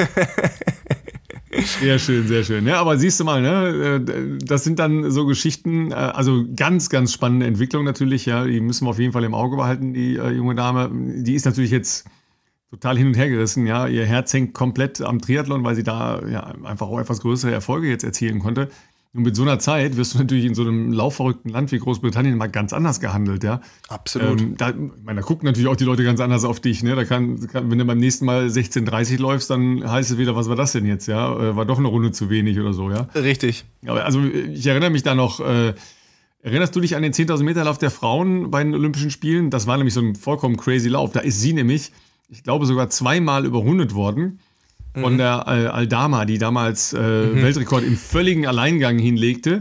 Sehr schön, sehr schön. Ja, aber siehst du mal, ne, das sind dann so Geschichten, also ganz, ganz spannende Entwicklung natürlich. Ja, die müssen wir auf jeden Fall im Auge behalten, die äh, junge Dame. Die ist natürlich jetzt total hin und her gerissen, ja. Ihr Herz hängt komplett am Triathlon, weil sie da ja einfach auch etwas größere Erfolge jetzt erzielen konnte. Und mit so einer Zeit wirst du natürlich in so einem laufverrückten Land wie Großbritannien mal ganz anders gehandelt, ja. Absolut. Ähm, da, ich meine, da gucken natürlich auch die Leute ganz anders auf dich, ne. Da kann, kann wenn du beim nächsten Mal sechzehn dreißig läufst, dann heißt es wieder, was war das denn jetzt, ja? War doch eine Runde zu wenig oder so, ja. Richtig. Aber also ich erinnere mich da noch, äh, erinnerst du dich an den zehntausend Meter Lauf der Frauen bei den Olympischen Spielen? Das war nämlich so ein vollkommen crazy Lauf. Da ist sie nämlich, ich glaube, sogar zweimal überrundet worden von mhm. der äh, Aldama, die damals äh, mhm. Weltrekord im völligen Alleingang hinlegte.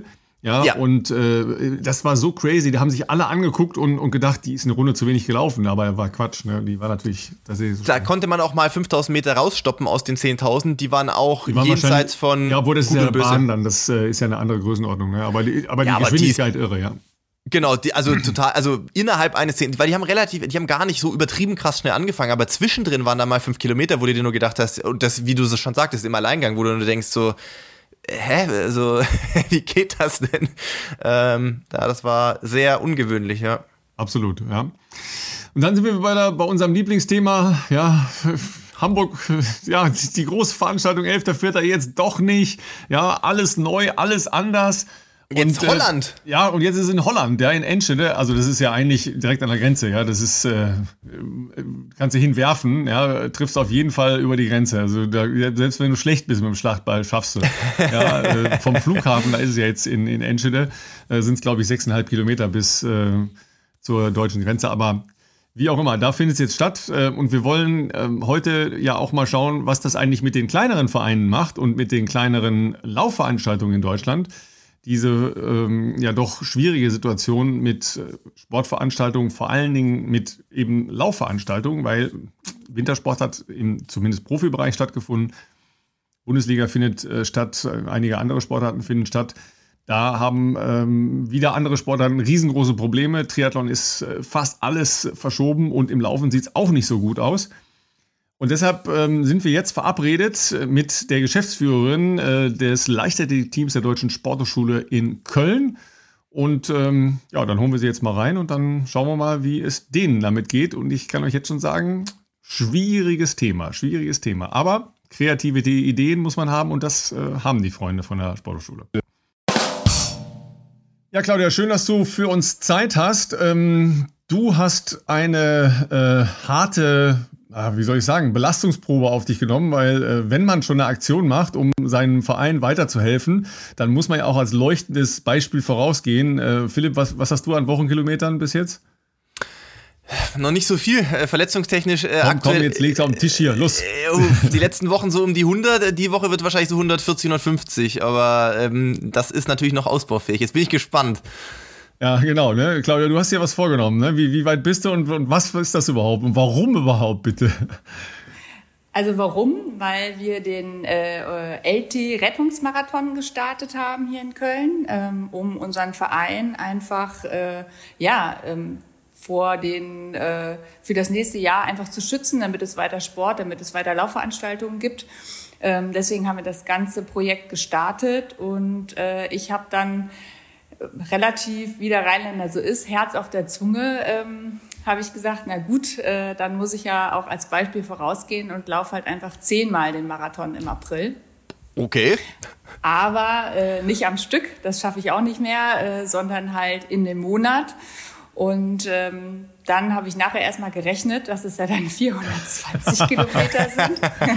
Ja, ja. Und äh, das war so crazy. Da haben sich alle angeguckt und, und gedacht, die ist eine Runde zu wenig gelaufen. Aber war Quatsch, ne? Die war natürlich... Das ist so da schnell. Konnte man auch mal fünftausend Meter rausstoppen aus den zehntausend. Die waren auch die waren jenseits von... Ja, obwohl das ist ja eine Bahn dann. Das äh, ist ja eine andere Größenordnung. Ne? Aber die, aber die ja, Geschwindigkeit aber die ist, irre, ja. Genau, die, also total, also innerhalb eines Szenen, weil die haben relativ, die haben gar nicht so übertrieben krass schnell angefangen, aber zwischendrin waren da mal fünf Kilometer, wo du dir nur gedacht hast, und das, wie du es schon sagtest, im Alleingang, wo du nur denkst so, hä, also, wie geht das denn? Ähm, ja, das war sehr ungewöhnlich, ja. Absolut, ja. Und dann sind wir bei, der, bei unserem Lieblingsthema, ja, Hamburg, ja, die große Veranstaltung, elfter vierter jetzt doch nicht, ja, alles neu, alles anders. Jetzt und, Holland. Äh, ja, und jetzt ist es in Holland, ja, in Enschede. Also das ist ja eigentlich direkt an der Grenze, ja. Das ist, äh, kannst du hinwerfen, ja, triffst auf jeden Fall über die Grenze. Also da, selbst wenn du schlecht bist mit dem Schlachtball, schaffst du. Ja, äh, vom Flughafen, da ist es ja jetzt in, in Enschede, äh, sind es, glaube ich, sechseinhalb Kilometer bis äh, zur deutschen Grenze. Aber wie auch immer, da findet es jetzt statt. Äh, und wir wollen äh, heute ja auch mal schauen, was das eigentlich mit den kleineren Vereinen macht und mit den kleineren Laufveranstaltungen in Deutschland. Diese ähm, ja doch schwierige Situation mit äh, Sportveranstaltungen, vor allen Dingen mit eben Laufveranstaltungen, weil Wintersport hat im zumindest Profibereich stattgefunden. Bundesliga findet äh, statt, äh, einige andere Sportarten finden statt. Da haben ähm, wieder andere Sportarten riesengroße Probleme. Triathlon ist äh, fast alles verschoben und im Laufen sieht es auch nicht so gut aus. Und deshalb ähm, sind wir jetzt verabredet mit der Geschäftsführerin äh, des Leichtathletik-Teams der Deutschen Sporthochschule in Köln. Und ähm, ja, dann holen wir sie jetzt mal rein und dann schauen wir mal, wie es denen damit geht. Und ich kann euch jetzt schon sagen, schwieriges Thema, schwieriges Thema. Aber kreative Ideen muss man haben und das äh, haben die Freunde von der Sporthochschule. Ja, Claudia, schön, dass du für uns Zeit hast. Ähm, du hast eine äh, harte... wie soll ich sagen, Belastungsprobe auf dich genommen, weil äh, wenn man schon eine Aktion macht, um seinem Verein weiterzuhelfen, dann muss man ja auch als leuchtendes Beispiel vorausgehen. Äh, Philipp, was, was hast du an Wochenkilometern bis jetzt? Noch nicht so viel, äh, verletzungstechnisch. Äh, komm, aktuell, komm, jetzt leg's auf den Tisch hier, los. Äh, die letzten Wochen so um die hundert, die Woche wird wahrscheinlich so hundertvierzig, hundertfünfzig, aber ähm, das ist natürlich noch ausbaufähig. Jetzt bin ich gespannt. Ja, genau, ne? Claudia, du hast dir was vorgenommen, ne? Wie, wie weit bist du und, und was ist das überhaupt? Und warum überhaupt, bitte? Also warum? Weil wir den äh, L T-Rettungsmarathon gestartet haben hier in Köln, ähm, um unseren Verein einfach, äh, ja, ähm, vor den, äh, für das nächste Jahr einfach zu schützen, damit es weiter Sport, damit es weiter Laufveranstaltungen gibt. Ähm, deswegen haben wir das ganze Projekt gestartet und äh, ich habe dann relativ, wie der Rheinländer so ist, Herz auf der Zunge, ähm, habe ich gesagt, na gut, äh, dann muss ich ja auch als Beispiel vorausgehen und laufe halt einfach zehnmal den Marathon im April. Okay. Aber äh, nicht am Stück, das schaffe ich auch nicht mehr, äh, sondern halt in dem Monat. Und ähm, dann habe ich nachher erstmal gerechnet, dass es ja dann vierhundertzwanzig Kilometer sind.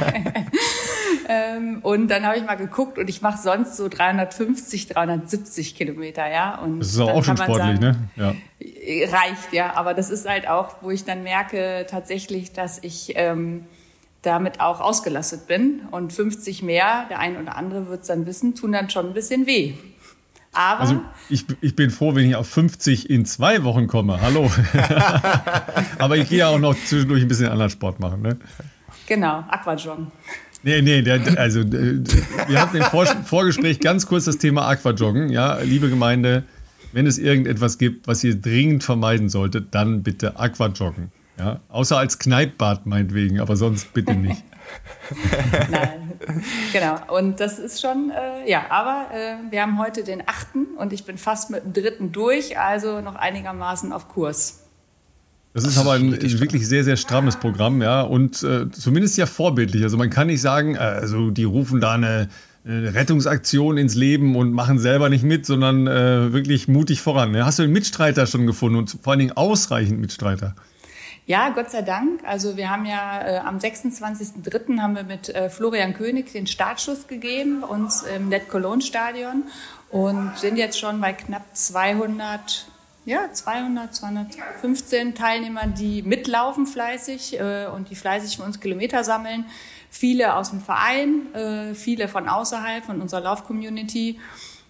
ähm, und dann habe ich mal geguckt und ich mache sonst so dreihundertfünfzig, dreihundertsiebzig Kilometer, ja. Und das ist auch schon sportlich, sagen, ne? Ja. Reicht, ja. Aber das ist halt auch, wo ich dann merke tatsächlich, dass ich ähm, damit auch ausgelastet bin. Und fünfzig mehr, der ein oder andere wird es dann wissen, tun dann schon ein bisschen weh. Aber also ich, ich bin froh, wenn ich auf fünfzig in zwei Wochen komme. Hallo. Aber ich gehe ja auch noch zwischendurch ein bisschen anderen Sport machen. Ne? Genau, Aquajoggen. Nee, nee, der, also wir hatten im Vor- Vorgespräch ganz kurz das Thema Aquajoggen. Ja, liebe Gemeinde, wenn es irgendetwas gibt, was ihr dringend vermeiden solltet, dann bitte Aquajoggen. Ja? Außer als Kneippbad meinetwegen, aber sonst bitte nicht. Nein, genau. Und das ist schon, äh, ja, aber äh, wir haben heute den achten und ich bin fast mit dem dritten durch, also noch einigermaßen auf Kurs. Das ist aber ein, ein wirklich sehr, sehr strammes Programm, ja, und äh, zumindest ja vorbildlich. Also man kann nicht sagen, äh, also die rufen da eine, eine Rettungsaktion ins Leben und machen selber nicht mit, sondern äh, wirklich mutig voran. Ja? Hast du einen Mitstreiter schon gefunden und vor allen Dingen ausreichend Mitstreiter? Ja, Gott sei Dank. Also wir haben ja äh, am sechsundzwanzigsten dritten haben wir mit äh, Florian König den Startschuss gegeben, uns im Net Cologne Stadion und sind jetzt schon bei knapp zweihundert, ja zweihundert, zweihundertfünfzehn Teilnehmern, die mitlaufen fleißig äh, und die fleißig für uns Kilometer sammeln. Viele aus dem Verein, äh, viele von außerhalb, von unserer Lauf-Community.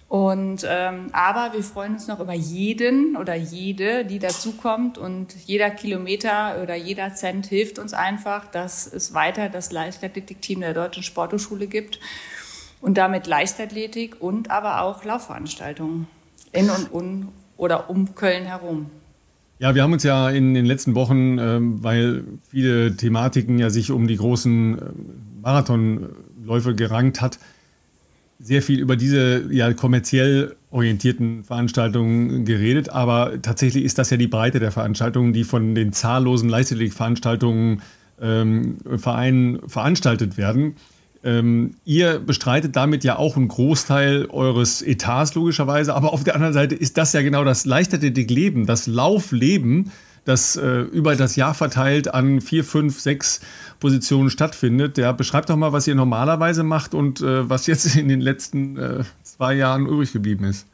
Und ähm, aber wir freuen uns noch über jeden oder jede, die dazukommt, und jeder Kilometer oder jeder Cent hilft uns einfach, dass es weiter das Leichtathletikteam der Deutschen Sporthochschule gibt und damit Leichtathletik und aber auch Laufveranstaltungen in und um oder um Köln herum. Ja, wir haben uns ja in den letzten Wochen, ähm, weil viele Thematiken ja sich um die großen äh, Marathonläufe gerankt hat, sehr viel über diese ja kommerziell orientierten Veranstaltungen geredet, aber tatsächlich ist das ja die Breite der Veranstaltungen, die von den zahllosen Leichtathletikveranstaltungen ähm, Vereinen veranstaltet werden. Ähm, ihr bestreitet damit ja auch einen Großteil eures Etats logischerweise, aber auf der anderen Seite ist das ja genau das Leichtathletikleben, das Laufleben, das äh, über das Jahr verteilt an vier, fünf, sechs Positionen stattfindet. Ja, beschreibt doch mal, was ihr normalerweise macht und äh, was jetzt in den letzten äh, zwei Jahren übrig geblieben ist.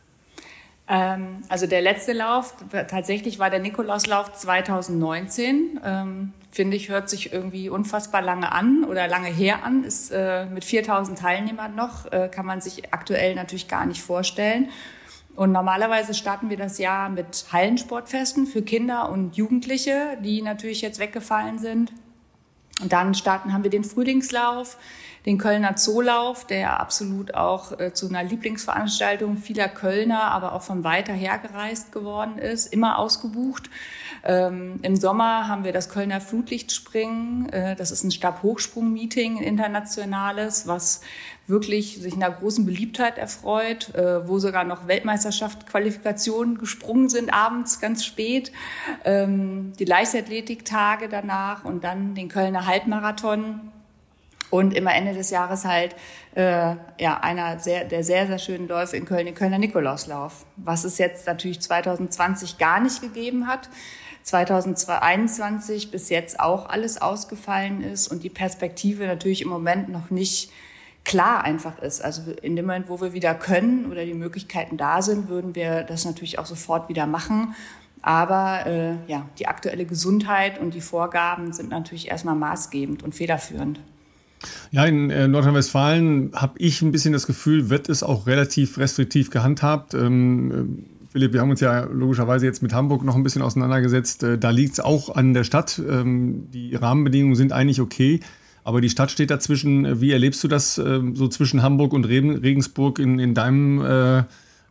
Ähm, also der letzte Lauf, tatsächlich war der Nikolauslauf zwanzig neunzehn. Ähm, finde ich, hört sich irgendwie unfassbar lange an oder lange her an. Ist äh, mit viertausend Teilnehmern noch, äh, kann man sich aktuell natürlich gar nicht vorstellen. Und normalerweise starten wir das Jahr mit Hallensportfesten für Kinder und Jugendliche, die natürlich jetzt weggefallen sind. Und dann starten, haben wir den Frühlingslauf, den Kölner Zoolauf, der absolut auch äh, zu einer Lieblingsveranstaltung vieler Kölner, aber auch von weiter her gereist geworden ist, immer ausgebucht. Ähm, Im Sommer haben wir das Kölner Flutlichtspringen. Äh, das ist ein Stabhochsprung-Meeting, ein internationales, was wirklich sich einer großen Beliebtheit erfreut, äh, wo sogar noch Weltmeisterschaftsqualifikationen gesprungen sind, abends ganz spät. Ähm, die Leichtathletiktage danach und dann den Kölner Halbmarathon. Und immer Ende des Jahres halt äh, ja einer sehr, der sehr, sehr schönen Läufe in Köln, den Kölner Nikolauslauf. Was es jetzt natürlich zwanzig zwanzig gar nicht gegeben hat. zwanzig einundzwanzig bis jetzt auch alles ausgefallen ist und die Perspektive natürlich im Moment noch nicht klar einfach ist. Also in dem Moment, wo wir wieder können oder die Möglichkeiten da sind, würden wir das natürlich auch sofort wieder machen. Aber äh, ja, die aktuelle Gesundheit und die Vorgaben sind natürlich erstmal maßgebend und federführend. Ja, in äh, Nordrhein-Westfalen habe ich ein bisschen das Gefühl, wird es auch relativ restriktiv gehandhabt. Ähm, Philipp, wir haben uns ja logischerweise jetzt mit Hamburg noch ein bisschen auseinandergesetzt. Äh, da liegt es auch an der Stadt. Ähm, die Rahmenbedingungen sind eigentlich okay, aber die Stadt steht dazwischen. Wie erlebst du das äh, so zwischen Hamburg und Regensburg in, in deinem äh,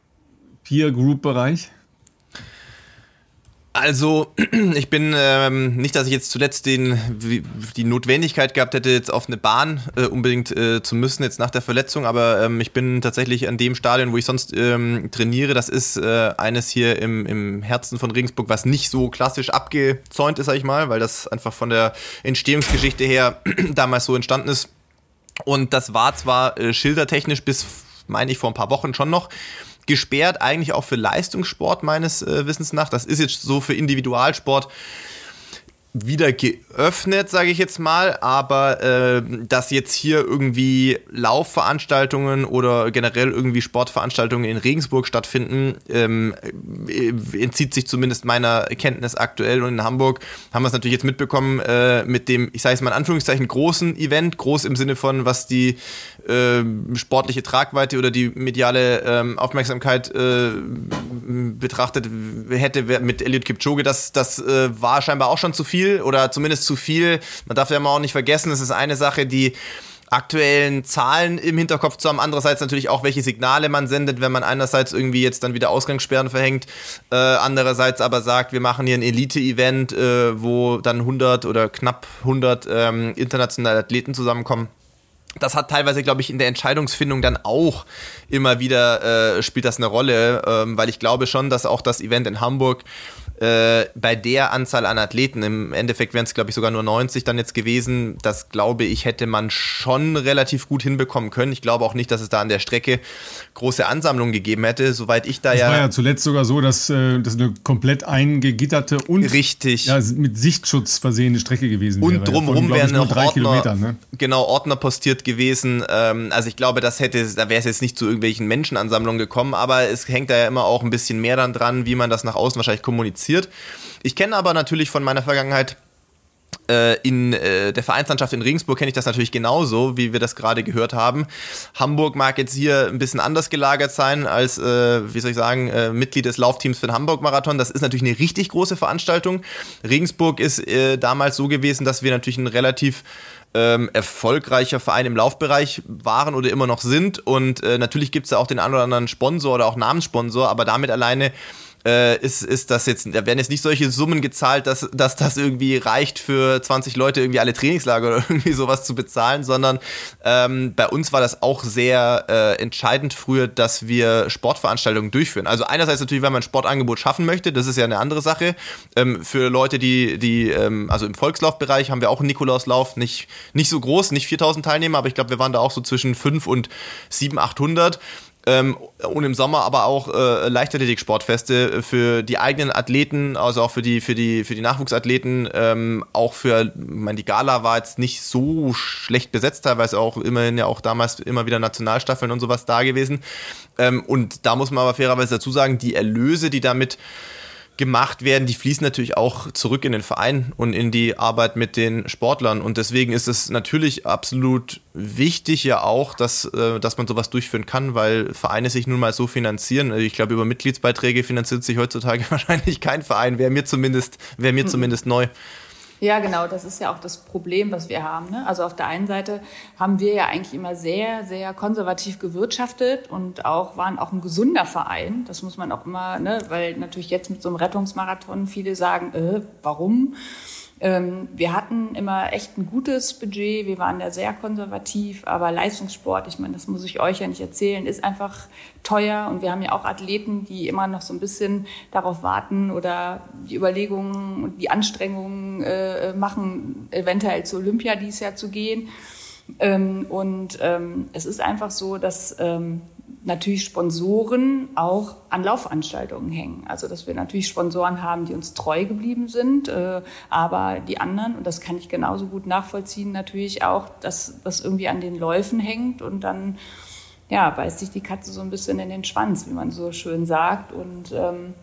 Peer-Group-Bereich? Also ich bin, ähm, nicht, dass ich jetzt zuletzt den, die Notwendigkeit gehabt hätte, jetzt auf eine Bahn äh, unbedingt äh, zu müssen, jetzt nach der Verletzung, aber ähm, ich bin tatsächlich an dem Stadion, wo ich sonst ähm, trainiere. Das ist äh, eines hier im, im Herzen von Regensburg, was nicht so klassisch abgezäunt ist, sag ich mal, weil das einfach von der Entstehungsgeschichte her damals so entstanden ist. Und das war zwar äh, schildertechnisch bis, meine ich, vor ein paar Wochen schon noch gesperrt, eigentlich auch für Leistungssport meines äh, Wissens nach. Das ist jetzt so für Individualsport wieder geöffnet, sage ich jetzt mal, aber äh, dass jetzt hier irgendwie Laufveranstaltungen oder generell irgendwie Sportveranstaltungen in Regensburg stattfinden, ähm, entzieht sich zumindest meiner Kenntnis aktuell. Und in Hamburg haben wir es natürlich jetzt mitbekommen äh, mit dem, ich sage es mal in Anführungszeichen, großen Event, groß im Sinne von, was die äh, sportliche Tragweite oder die mediale äh, Aufmerksamkeit äh, betrachtet hätte mit Eliud Kipchoge. Das, das äh, war scheinbar auch schon zu viel oder zumindest zu viel. Man darf ja mal auch nicht vergessen, es ist eine Sache, die aktuellen Zahlen im Hinterkopf zu haben, andererseits natürlich auch, welche Signale man sendet, wenn man einerseits irgendwie jetzt dann wieder Ausgangssperren verhängt, äh, andererseits aber sagt, wir machen hier ein Elite-Event, äh, wo dann hundert oder knapp hundert ähm, internationale Athleten zusammenkommen. Das hat teilweise, glaube ich, in der Entscheidungsfindung dann auch immer wieder, äh, spielt das eine Rolle, ähm, weil ich glaube schon, dass auch das Event in Hamburg äh, bei der Anzahl an Athleten, im Endeffekt wären es, glaube ich, sogar nur neunzig dann jetzt gewesen, das, glaube ich, hätte man schon relativ gut hinbekommen können. Ich glaube auch nicht, dass es da an der Strecke große Ansammlungen gegeben hätte, soweit ich da das ja... Es war ja zuletzt sogar so, dass äh, das eine komplett eingegitterte und richtig. Ja, mit Sichtschutz versehene Strecke gewesen wäre. Und drumherum ja, wären noch Ordner, ne? genau, Ordner postiert gewesen. Ähm, also ich glaube, das hätte, da wäre es jetzt nicht zu irgendwelchen Menschenansammlungen gekommen, aber es hängt da ja immer auch ein bisschen mehr dann dran, wie man das nach außen wahrscheinlich kommuniziert. Ich kenne aber natürlich von meiner Vergangenheit In der Vereinslandschaft in Regensburg kenne ich das natürlich genauso, wie wir das gerade gehört haben. Hamburg mag jetzt hier ein bisschen anders gelagert sein als, äh, wie soll ich sagen, äh, Mitglied des Laufteams für den Hamburg-Marathon. Das ist natürlich eine richtig große Veranstaltung. Regensburg ist äh, damals so gewesen, dass wir natürlich ein relativ ähm, erfolgreicher Verein im Laufbereich waren oder immer noch sind. Und äh, natürlich gibt es da auch den einen oder anderen Sponsor oder auch Namenssponsor, aber damit alleine Äh, ist, ist das jetzt, da werden jetzt nicht solche Summen gezahlt, dass, dass das irgendwie reicht für zwanzig Leute irgendwie alle Trainingslager oder irgendwie sowas zu bezahlen, sondern ähm, bei uns war das auch sehr äh, entscheidend früher, dass wir Sportveranstaltungen durchführen. Also einerseits natürlich, wenn man ein Sportangebot schaffen möchte, das ist ja eine andere Sache. Ähm, für Leute, die, die ähm, also im Volkslaufbereich haben wir auch einen Nikolauslauf, nicht, nicht so groß, nicht viertausend Teilnehmer, aber ich glaube, wir waren da auch so zwischen fünf und siebhundert, achthundert. Ähm, und im Sommer aber auch äh, Leichtathletik-Sportfeste für die eigenen Athleten, also auch für die für die für die Nachwuchsathleten, ähm, auch für, ich meine, die Gala war jetzt nicht so schlecht besetzt, teilweise auch immerhin ja auch damals immer wieder Nationalstaffeln und sowas da gewesen. Ähm, und da muss man aber fairerweise dazu sagen, die Erlöse, die damit gemacht werden, die fließen natürlich auch zurück in den Verein und in die Arbeit mit den Sportlern, und deswegen ist es natürlich absolut wichtig ja auch, dass, äh, dass man sowas durchführen kann, weil Vereine sich nun mal so finanzieren. Ich glaube, über Mitgliedsbeiträge finanziert sich heutzutage wahrscheinlich kein Verein, wäre mir zumindest, wäre mir mhm. zumindest neu. Ja, genau, das ist ja auch das Problem, was wir haben, ne? Also auf der einen Seite haben wir ja eigentlich immer sehr, sehr konservativ gewirtschaftet und auch waren auch ein gesunder Verein. Das muss man auch immer, ne? Weil natürlich jetzt mit so einem Rettungsmarathon viele sagen, äh, warum? Ähm, wir hatten immer echt ein gutes Budget, wir waren da sehr konservativ, aber Leistungssport, ich meine, das muss ich euch ja nicht erzählen, ist einfach teuer, und wir haben ja auch Athleten, die immer noch so ein bisschen darauf warten oder die Überlegungen und die Anstrengungen äh, machen, eventuell zu Olympia dieses Jahr zu gehen. Ähm, und ähm, es ist einfach so, dass ähm, natürlich Sponsoren auch an Laufveranstaltungen hängen. Also dass wir natürlich Sponsoren haben, die uns treu geblieben sind, äh, aber die anderen, und das kann ich genauso gut nachvollziehen, natürlich auch, dass das irgendwie an den Läufen hängt, und dann ja, beißt sich die Katze so ein bisschen in den Schwanz, wie man so schön sagt. Und ähm,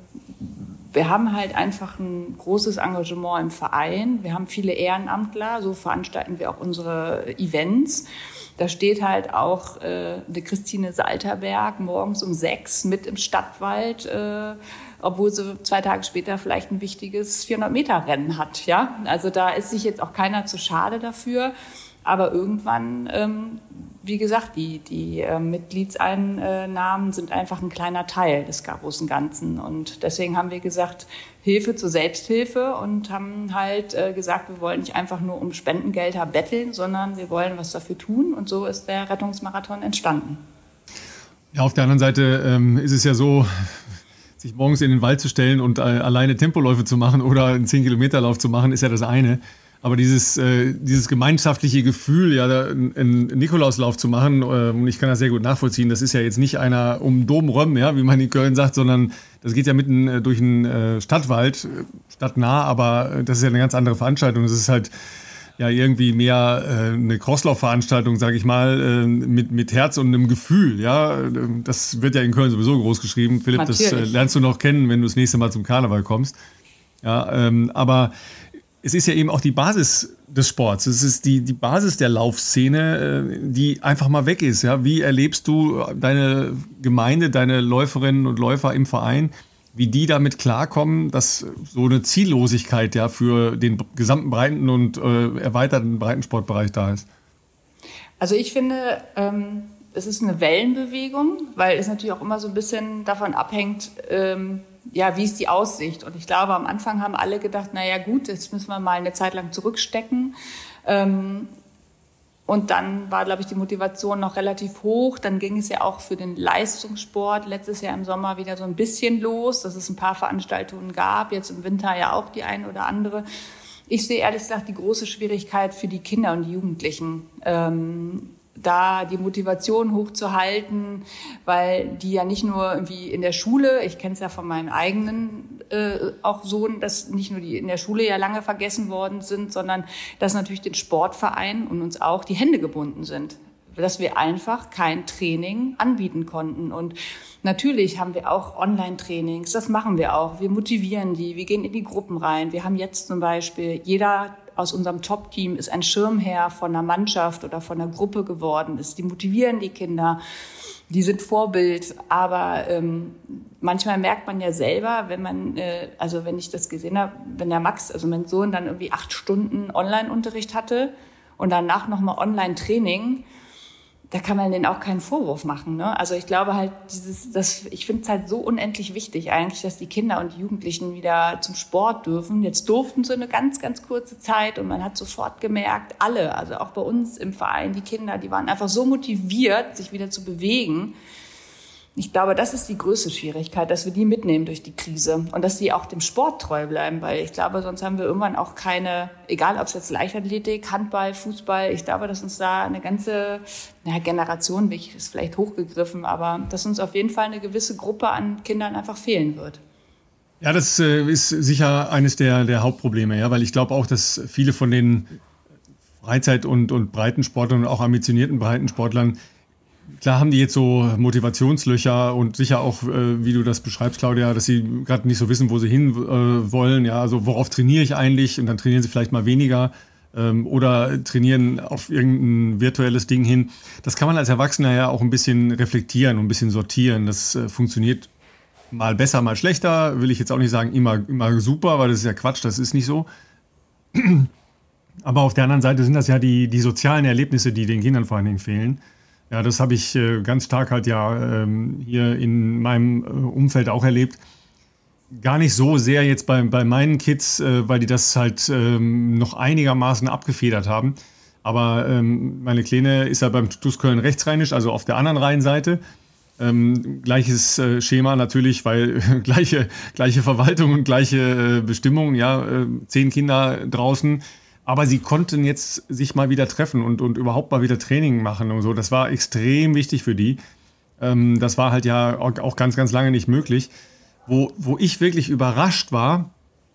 wir haben halt einfach ein großes Engagement im Verein. Wir haben viele Ehrenamtler, so veranstalten wir auch unsere Events. Da steht halt auch äh, eine Christine Salterberg morgens um sechs mit im Stadtwald, äh, obwohl sie zwei Tage später vielleicht ein wichtiges vierhundert-Meter-Rennen hat. Ja? Also da ist sich jetzt auch keiner zu schade dafür. Aber irgendwann, ähm, wie gesagt, die, die äh, Mitgliedseinnahmen sind einfach ein kleiner Teil des großen Ganzen. Und deswegen haben wir gesagt, Hilfe zur Selbsthilfe, und haben halt äh, gesagt, wir wollen nicht einfach nur um Spendengelder betteln, sondern wir wollen was dafür tun. Und so ist der Rettungsmarathon entstanden. Ja, auf der anderen Seite ähm, ist es ja so, sich morgens in den Wald zu stellen und äh, alleine Tempoläufe zu machen oder einen zehn-Kilometer-Lauf zu machen, ist ja das eine. Aber dieses, äh, dieses gemeinschaftliche Gefühl, ja, da einen Nikolauslauf zu machen, äh, und ich kann das sehr gut nachvollziehen, das ist ja jetzt nicht einer um Dom rum, ja, wie man in Köln sagt, sondern das geht ja mitten äh, durch einen äh, Stadtwald, stadtnah, aber das ist ja eine ganz andere Veranstaltung. Das ist halt ja irgendwie mehr äh, eine Crosslaufveranstaltung, sage ich mal, äh, mit, mit Herz und einem Gefühl, ja. Das wird ja in Köln sowieso groß geschrieben. Philipp, Natürlich. Das äh, lernst du noch kennen, wenn du das nächste Mal zum Karneval kommst. Ja, ähm, aber es ist ja eben auch die Basis des Sports. Es ist die, die Basis der Laufszene, die einfach mal weg ist. Ja? Wie erlebst du deine Gemeinde, deine Läuferinnen und Läufer im Verein, wie die damit klarkommen, dass so eine Ziellosigkeit ja für den gesamten breiten und äh, erweiterten Breitensportbereich da ist? Also ich finde, ähm, es ist eine Wellenbewegung, weil es natürlich auch immer so ein bisschen davon abhängt, ähm, ja, wie ist die Aussicht? Und ich glaube, am Anfang haben alle gedacht, na ja gut, jetzt müssen wir mal eine Zeit lang zurückstecken. Ähm, und dann war, glaube ich, die Motivation noch relativ hoch. Dann ging es ja auch für den Leistungssport letztes Jahr im Sommer wieder so ein bisschen los, dass es ein paar Veranstaltungen gab, jetzt im Winter ja auch die eine oder andere. Ich sehe ehrlich gesagt die große Schwierigkeit für die Kinder und die Jugendlichen, ähm, da die Motivation hochzuhalten, weil die ja nicht nur irgendwie in der Schule, ich kenne es ja von meinem eigenen äh, auch Sohn, dass nicht nur die in der Schule ja lange vergessen worden sind, sondern dass natürlich den Sportvereinen und uns auch die Hände gebunden sind, dass wir einfach kein Training anbieten konnten. Und natürlich haben wir auch Online-Trainings, das machen wir auch. Wir motivieren die, wir gehen in die Gruppen rein. Wir haben jetzt zum Beispiel, jeder aus unserem Top-Team ist ein Schirmherr von einer Mannschaft oder von einer Gruppe geworden ist. Die motivieren die Kinder, die sind Vorbild. Aber ähm, manchmal merkt man ja selber, wenn man, äh, also wenn ich das gesehen habe, wenn der Max, also mein Sohn, dann irgendwie acht Stunden Online-Unterricht hatte und danach nochmal Online-Training, da kann man denen auch keinen Vorwurf machen. Ne? Also ich glaube halt, dieses, das, ich finde es halt so unendlich wichtig eigentlich, dass die Kinder und die Jugendlichen wieder zum Sport dürfen. Jetzt durften sie eine ganz, ganz kurze Zeit und man hat sofort gemerkt, alle, also auch bei uns im Verein, die Kinder, die waren einfach so motiviert, sich wieder zu bewegen. Ich glaube, das ist die größte Schwierigkeit, dass wir die mitnehmen durch die Krise und dass sie auch dem Sport treu bleiben, weil ich glaube, sonst haben wir irgendwann auch keine, egal ob es jetzt Leichtathletik, Handball, Fußball, ich glaube, dass uns da eine ganze na, Generation, ist vielleicht hochgegriffen, aber dass uns auf jeden Fall eine gewisse Gruppe an Kindern einfach fehlen wird. Ja, das äh, ist sicher eines der, der Hauptprobleme, ja, weil ich glaube auch, dass viele von den Freizeit- und, und Breitensportlern und auch ambitionierten Breitensportlern, klar haben die jetzt so Motivationslöcher und sicher auch, äh, wie du das beschreibst, Claudia, dass sie gerade nicht so wissen, wo sie hin äh, wollen. Ja, also worauf trainiere ich eigentlich? Und dann trainieren sie vielleicht mal weniger ähm, oder trainieren auf irgendein virtuelles Ding hin. Das kann man als Erwachsener ja auch ein bisschen reflektieren und ein bisschen sortieren. Das äh, funktioniert mal besser, mal schlechter. Will ich jetzt auch nicht sagen, immer, immer super, weil das ist ja Quatsch, das ist nicht so. Aber auf der anderen Seite sind das ja die, die sozialen Erlebnisse, die den Kindern vor allen Dingen fehlen. Ja, das habe ich äh, ganz stark halt ja ähm, hier in meinem äh, Umfeld auch erlebt. Gar nicht so sehr jetzt bei, bei meinen Kids, äh, weil die das halt ähm, noch einigermaßen abgefedert haben. Aber ähm, meine Kleine ist ja beim TuS Köln rechtsrheinisch, also auf der anderen Rheinseite. Ähm, gleiches äh, Schema natürlich, weil äh, gleiche, gleiche Verwaltung und gleiche äh, Bestimmungen, ja, äh, zehn Kinder draußen. Aber sie konnten jetzt sich mal wieder treffen und, und überhaupt mal wieder Training machen und so. Das war extrem wichtig für die. Ähm, das war halt ja auch, auch ganz, ganz lange nicht möglich. Wo, wo ich wirklich überrascht war,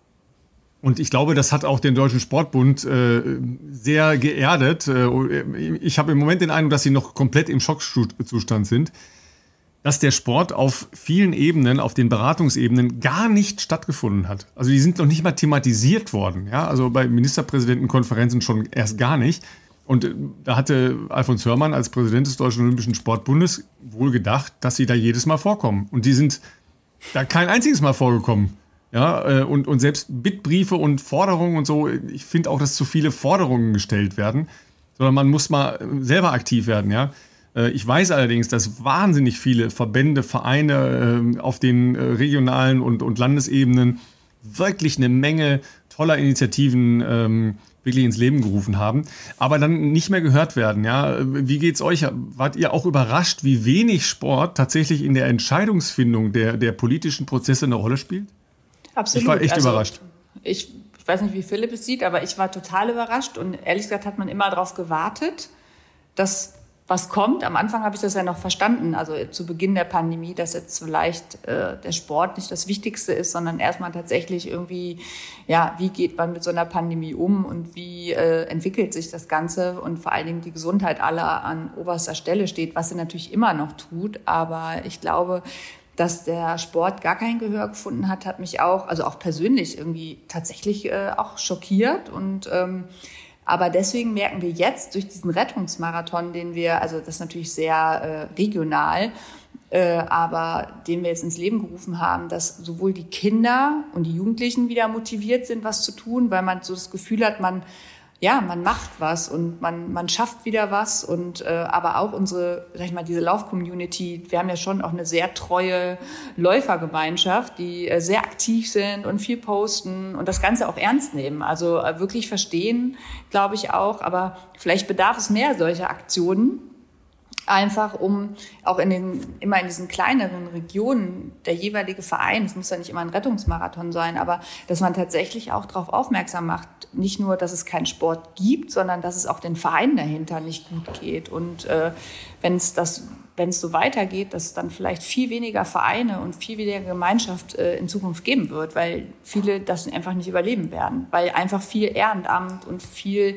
und ich glaube, das hat auch den Deutschen Sportbund äh, sehr geerdet. Äh, ich habe im Moment den Eindruck, dass sie noch komplett im Schockzustand sind, dass der Sport auf vielen Ebenen, auf den Beratungsebenen gar nicht stattgefunden hat. Also die sind noch nicht mal thematisiert worden. Ja? Also bei Ministerpräsidentenkonferenzen schon erst gar nicht. Und da hatte Alfons Hörmann als Präsident des Deutschen Olympischen Sportbundes wohl gedacht, dass sie da jedes Mal vorkommen. Und die sind da kein einziges Mal vorgekommen. Ja? Und, und selbst Bittbriefe und Forderungen und so, ich finde auch, dass zu viele Forderungen gestellt werden, sondern man muss mal selber aktiv werden, ja. Ich weiß allerdings, dass wahnsinnig viele Verbände, Vereine äh, auf den äh, regionalen und, und Landesebenen wirklich eine Menge toller Initiativen ähm, wirklich ins Leben gerufen haben, aber dann nicht mehr gehört werden. Ja? Wie geht's euch? Wart ihr auch überrascht, wie wenig Sport tatsächlich in der Entscheidungsfindung der, der politischen Prozesse eine Rolle spielt? Absolut. Ich war echt also, überrascht. Ich, ich weiß nicht, wie Philipp es sieht, aber ich war total überrascht und ehrlich gesagt hat man immer darauf gewartet, dass was kommt. Am Anfang habe ich das ja noch verstanden, also zu Beginn der Pandemie, dass jetzt vielleicht äh, der Sport nicht das Wichtigste ist, sondern erstmal tatsächlich irgendwie, ja, wie geht man mit so einer Pandemie um und wie äh, entwickelt sich das Ganze und vor allen Dingen die Gesundheit aller an oberster Stelle steht, was sie natürlich immer noch tut. Aber ich glaube, dass der Sport gar kein Gehör gefunden hat, hat mich auch, also auch persönlich irgendwie tatsächlich äh, auch schockiert und ähm, aber deswegen merken wir jetzt durch diesen Rettungsmarathon, den wir, also das ist natürlich sehr äh, regional, äh, aber den wir jetzt ins Leben gerufen haben, dass sowohl die Kinder und die Jugendlichen wieder motiviert sind, was zu tun, weil man so das Gefühl hat, man ja, man macht was und man, man schafft wieder was und äh, aber auch unsere, sag ich mal, diese Lauf-Community, wir haben ja schon auch eine sehr treue Läufergemeinschaft, die äh, sehr aktiv sind und viel posten und das Ganze auch ernst nehmen, also äh, wirklich verstehen, glaube ich auch, aber vielleicht bedarf es mehr solcher Aktionen, einfach um auch in den, immer in diesen kleineren Regionen der jeweilige Verein, es muss ja nicht immer ein Rettungsmarathon sein, aber dass man tatsächlich auch darauf aufmerksam macht, nicht nur, dass es keinen Sport gibt, sondern dass es auch den Vereinen dahinter nicht gut geht. Und äh, wenn es das, wenn es so weitergeht, dass es dann vielleicht viel weniger Vereine und viel weniger Gemeinschaft äh, in Zukunft geben wird, weil viele das einfach nicht überleben werden, weil einfach viel Ehrenamt und viel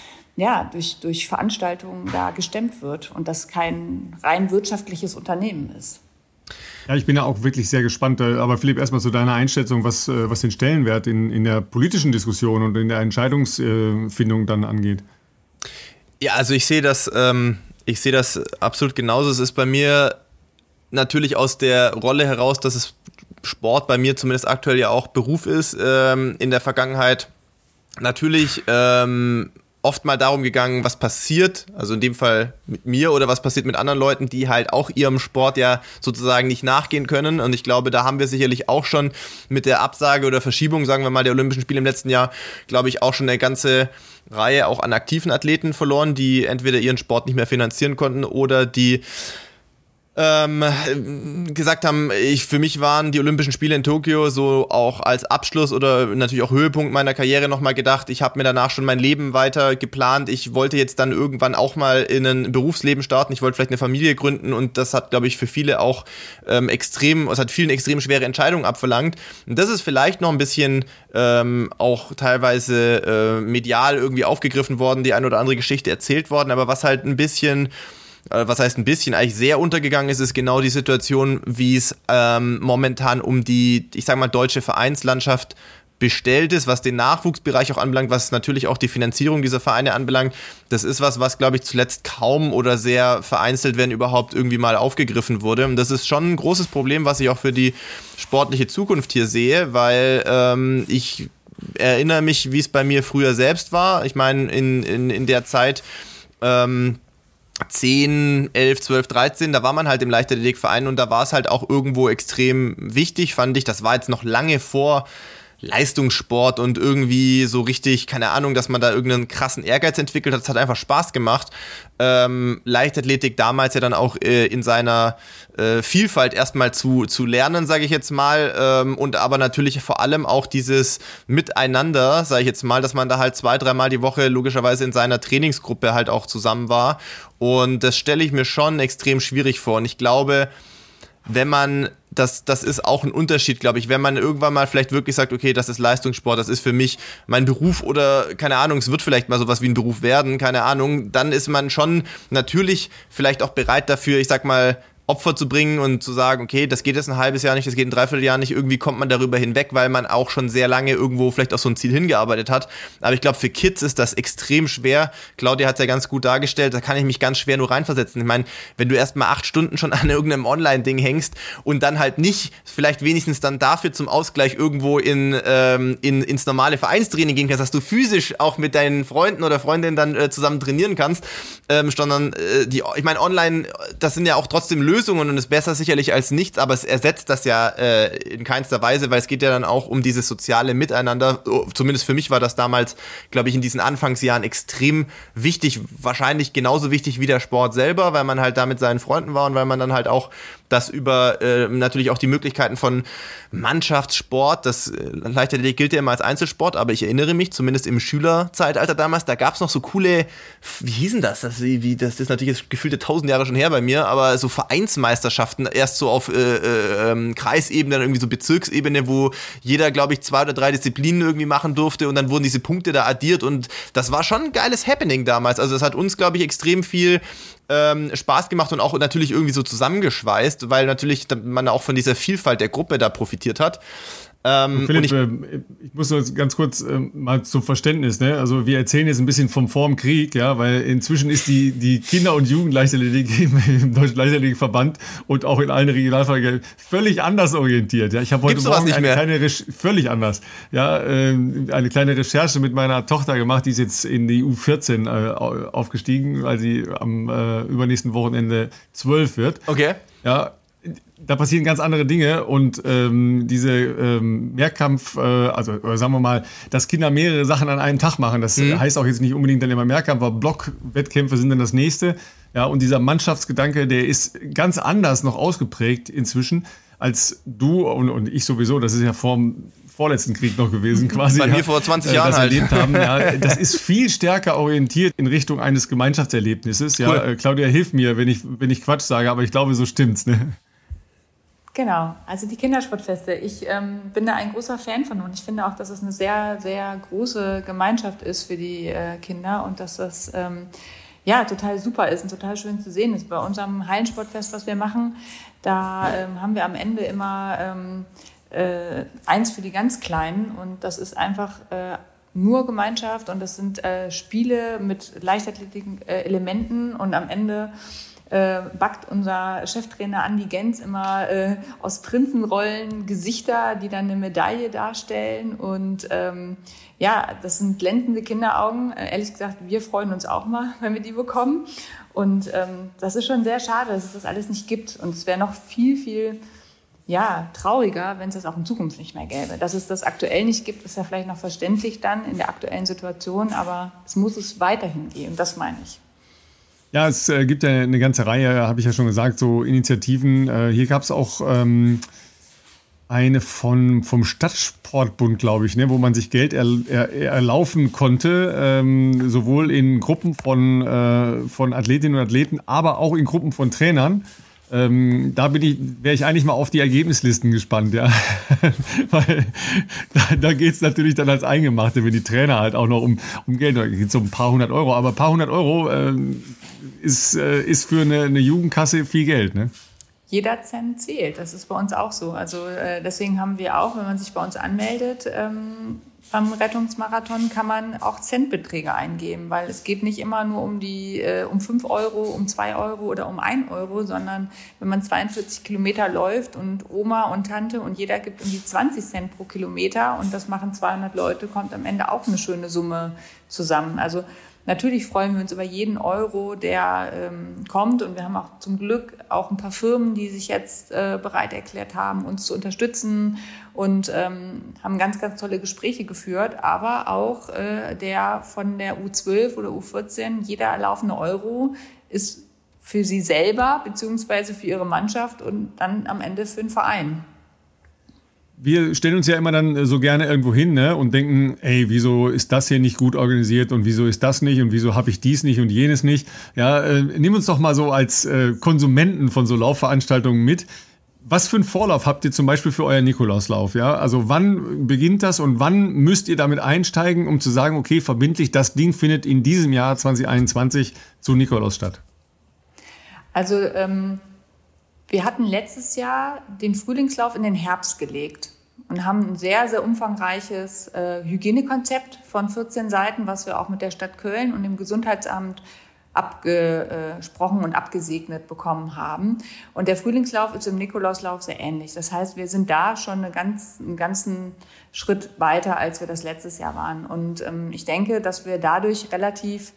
ja, durch, durch Veranstaltungen da gestemmt wird und das kein rein wirtschaftliches Unternehmen ist. Ja, ich bin ja auch wirklich sehr gespannt. Aber Philipp, erstmal zu deiner Einschätzung, was, was den Stellenwert in, in der politischen Diskussion und in der Entscheidungsfindung dann angeht. Ja, also ich sehe das, ähm, ich sehe das absolut genauso. Es ist bei mir natürlich aus der Rolle heraus, dass es Sport bei mir zumindest aktuell ja auch Beruf ist, ähm, in der Vergangenheit natürlich ähm, oft mal darum gegangen, was passiert, also in dem Fall mit mir oder was passiert mit anderen Leuten, die halt auch ihrem Sport ja sozusagen nicht nachgehen können. Und ich glaube, da haben wir sicherlich auch schon mit der Absage oder Verschiebung, sagen wir mal, der Olympischen Spiele im letzten Jahr, glaube ich, auch schon eine ganze Reihe auch an aktiven Athleten verloren, die entweder ihren Sport nicht mehr finanzieren konnten oder die Ähm, gesagt haben, ich, für mich waren die Olympischen Spiele in Tokio so auch als Abschluss oder natürlich auch Höhepunkt meiner Karriere nochmal gedacht. Ich habe mir danach schon mein Leben weiter geplant. Ich wollte jetzt dann irgendwann auch mal in ein Berufsleben starten. Ich wollte vielleicht eine Familie gründen und das hat, glaube ich, für viele auch ähm, extrem, es hat vielen extrem schwere Entscheidungen abverlangt. Und das ist vielleicht noch ein bisschen ähm, auch teilweise äh, medial irgendwie aufgegriffen worden, die eine oder andere Geschichte erzählt worden, aber was halt ein bisschen was heißt ein bisschen, eigentlich sehr untergegangen ist, ist genau die Situation, wie es ähm, momentan um die, ich sag mal, deutsche Vereinslandschaft bestellt ist, was den Nachwuchsbereich auch anbelangt, was natürlich auch die Finanzierung dieser Vereine anbelangt. Das ist was, was, glaube ich, zuletzt kaum oder sehr vereinzelt, wenn überhaupt, irgendwie mal aufgegriffen wurde. Und das ist schon ein großes Problem, was ich auch für die sportliche Zukunft hier sehe, weil ähm, ich erinnere mich, wie es bei mir früher selbst war. Ich meine, in, in, in der Zeit ähm, zehn, elf, zwölf, dreizehn, da war man halt im Leichtathletikverein und da war es halt auch irgendwo extrem wichtig, fand ich. Das war jetzt noch lange vor Leistungssport und irgendwie so richtig, keine Ahnung, dass man da irgendeinen krassen Ehrgeiz entwickelt hat. Das hat einfach Spaß gemacht. Ähm, Leichtathletik damals ja dann auch äh, in seiner äh, Vielfalt erstmal zu, zu lernen, sage ich jetzt mal. Ähm, und aber natürlich vor allem auch dieses Miteinander, sage ich jetzt mal, dass man da halt zwei, dreimal die Woche logischerweise in seiner Trainingsgruppe halt auch zusammen war. Und das stelle ich mir schon extrem schwierig vor. Und ich glaube, wenn man, das, das ist auch ein Unterschied, glaube ich, wenn man irgendwann mal vielleicht wirklich sagt, okay, das ist Leistungssport, das ist für mich mein Beruf oder, keine Ahnung, es wird vielleicht mal sowas wie ein Beruf werden, keine Ahnung, dann ist man schon natürlich vielleicht auch bereit dafür, ich sag mal, Opfer zu bringen und zu sagen, okay, das geht jetzt ein halbes Jahr nicht, das geht ein Dreivierteljahr nicht, irgendwie kommt man darüber hinweg, weil man auch schon sehr lange irgendwo vielleicht auf so ein Ziel hingearbeitet hat. Aber ich glaube, für Kids ist das extrem schwer. Claudia hat es ja ganz gut dargestellt, da kann ich mich ganz schwer nur reinversetzen. Ich meine, wenn du erst mal acht Stunden schon an irgendeinem Online-Ding hängst und dann halt nicht, vielleicht wenigstens dann dafür zum Ausgleich irgendwo in, ähm, in ins normale Vereinstraining gehen kannst, dass du physisch auch mit deinen Freunden oder Freundinnen dann äh, zusammen trainieren kannst, ähm, sondern äh, die, ich meine, online, das sind ja auch trotzdem Lösungen, Lösungen und ist besser sicherlich als nichts, aber es ersetzt das ja äh, in keinster Weise, weil es geht ja dann auch um dieses soziale Miteinander. Zumindest für mich war das damals, glaube ich, in diesen Anfangsjahren extrem wichtig, wahrscheinlich genauso wichtig wie der Sport selber, weil man halt da mit seinen Freunden war und weil man dann halt auch das über äh, natürlich auch die Möglichkeiten von Mannschaftssport, das äh, Leichtathletik gilt ja immer als Einzelsport, aber ich erinnere mich, zumindest im Schülerzeitalter damals, da gab es noch so coole, wie hießen das? Das, wie, das ist natürlich jetzt gefühlte tausend Jahre schon her bei mir, aber so Vereinsmeisterschaften, erst so auf äh, äh, ähm, Kreisebene, dann irgendwie so Bezirksebene, wo jeder, glaube ich, zwei oder drei Disziplinen irgendwie machen durfte und dann wurden diese Punkte da addiert und das war schon ein geiles Happening damals. Also das hat uns, glaube ich, extrem viel Ähm, Spaß gemacht und auch natürlich irgendwie so zusammengeschweißt, weil natürlich man auch von dieser Vielfalt der Gruppe da profitiert hat. Ähm, Philipp, ich, äh, ich muss nur ganz kurz äh, mal zum Verständnis, ne? Also wir erzählen jetzt ein bisschen vom vorm Krieg, ja, weil inzwischen ist die, die Kinder- und Jugendleichtathletik im, im Deutschen Leichtathletikverband und auch in allen Regionalverbänden völlig anders orientiert. Ja, ich habe heute Morgen eine kleine Recherche, völlig anders, ja, äh, eine kleine Recherche mit meiner Tochter gemacht, die ist jetzt in die U vierzehn äh, aufgestiegen, weil sie am äh, übernächsten Wochenende zwölf wird. Okay. Ja. Da passieren ganz andere Dinge und ähm, diese ähm, Mehrkampf, äh, also oder sagen wir mal, dass Kinder mehrere Sachen an einem Tag machen, das mhm. heißt auch jetzt nicht unbedingt dann immer Mehrkampf, aber Blockwettkämpfe sind dann das nächste. Ja, und dieser Mannschaftsgedanke, der ist ganz anders noch ausgeprägt inzwischen als du und, und ich sowieso, das ist ja vor dem vorletzten Krieg noch gewesen quasi. Bei mir ja, vor zwanzig Jahren das halt. Erlebt haben. Ja, das ist viel stärker orientiert in Richtung eines Gemeinschaftserlebnisses. Ja, cool. Claudia, hilf mir, wenn ich, wenn ich Quatsch sage, aber ich glaube, so stimmt's, ne? Genau, also die Kindersportfeste. Ich ähm, bin da ein großer Fan von und ich finde auch, dass es eine sehr, sehr große Gemeinschaft ist für die äh, Kinder und dass das ähm, ja, total super ist und total schön zu sehen ist. Bei unserem Hallensportfest, was wir machen, da ähm, haben wir am Ende immer ähm, äh, eins für die ganz Kleinen und das ist einfach äh, nur Gemeinschaft und das sind äh, Spiele mit Leichtathletik-Elementen und am Ende äh, backt unser Cheftrainer Andi Gens immer äh, aus Prinzenrollen Gesichter, die dann eine Medaille darstellen und ähm, ja, das sind glänzende Kinderaugen. Äh, ehrlich gesagt, wir freuen uns auch mal, wenn wir die bekommen und ähm, das ist schon sehr schade, dass es das alles nicht gibt und es wäre noch viel, viel ja, trauriger, wenn es das auch in Zukunft nicht mehr gäbe. Dass es das aktuell nicht gibt, ist ja vielleicht noch verständlich dann in der aktuellen Situation, aber es muss es weiterhin geben, das meine ich. Ja, es äh, gibt ja eine ganze Reihe, habe ich ja schon gesagt, so Initiativen. Äh, hier gab es auch ähm, eine von, vom Stadtsportbund, glaube ich, ne, wo man sich Geld er, er, erlaufen konnte, ähm, sowohl in Gruppen von, äh, von Athletinnen und Athleten, aber auch in Gruppen von Trainern. Ähm, da bin ich, wäre ich eigentlich mal auf die Ergebnislisten gespannt, ja. Weil da, da geht es natürlich dann als Eingemachte, wenn die Trainer halt auch noch um, um Geld, da geht es um ein paar hundert Euro, aber ein paar hundert Euro ähm, ist, äh, ist für eine, eine Jugendkasse viel Geld, ne? Jeder Cent zählt, das ist bei uns auch so. Also äh, deswegen haben wir auch, wenn man sich bei uns anmeldet, ähm, beim Rettungsmarathon kann man auch Centbeträge eingeben, weil es geht nicht immer nur um die äh, um fünf Euro, um zwei Euro oder um ein Euro, sondern wenn man zweiundvierzig Kilometer läuft und Oma und Tante und jeder gibt um die zwanzig Cent pro Kilometer und das machen zweihundert Leute, kommt am Ende auch eine schöne Summe zusammen. Also natürlich freuen wir uns über jeden Euro, der ähm, kommt und wir haben auch zum Glück auch ein paar Firmen, die sich jetzt äh, bereit erklärt haben, uns zu unterstützen und ähm, haben ganz, ganz tolle Gespräche geführt, aber auch äh, der von der U zwölf oder U vierzehn, jeder erlaufene Euro ist für sie selber beziehungsweise für ihre Mannschaft und dann am Ende für den Verein. Wir stellen uns ja immer dann so gerne irgendwo hin, ne, und denken, ey, wieso ist das hier nicht gut organisiert und wieso ist das nicht und wieso habe ich dies nicht und jenes nicht. Ja, äh, nimm uns doch mal so als äh, Konsumenten von so Laufveranstaltungen mit. Was für einen Vorlauf habt ihr zum Beispiel für euer Nikolauslauf? Ja? Also wann beginnt das und wann müsst ihr damit einsteigen, um zu sagen, okay, verbindlich, das Ding findet in diesem Jahr zwanzig einundzwanzig zu Nikolaus statt? Also ähm wir hatten letztes Jahr den Frühlingslauf in den Herbst gelegt und haben ein sehr, sehr umfangreiches äh, Hygienekonzept von vierzehn Seiten, was wir auch mit der Stadt Köln und dem Gesundheitsamt abgesprochen und abgesegnet bekommen haben. Und der Frühlingslauf ist im Nikolauslauf sehr ähnlich. Das heißt, wir sind da schon eine ganz, einen ganzen Schritt weiter, als wir das letztes Jahr waren. Und ähm, ich denke, dass wir dadurch relativ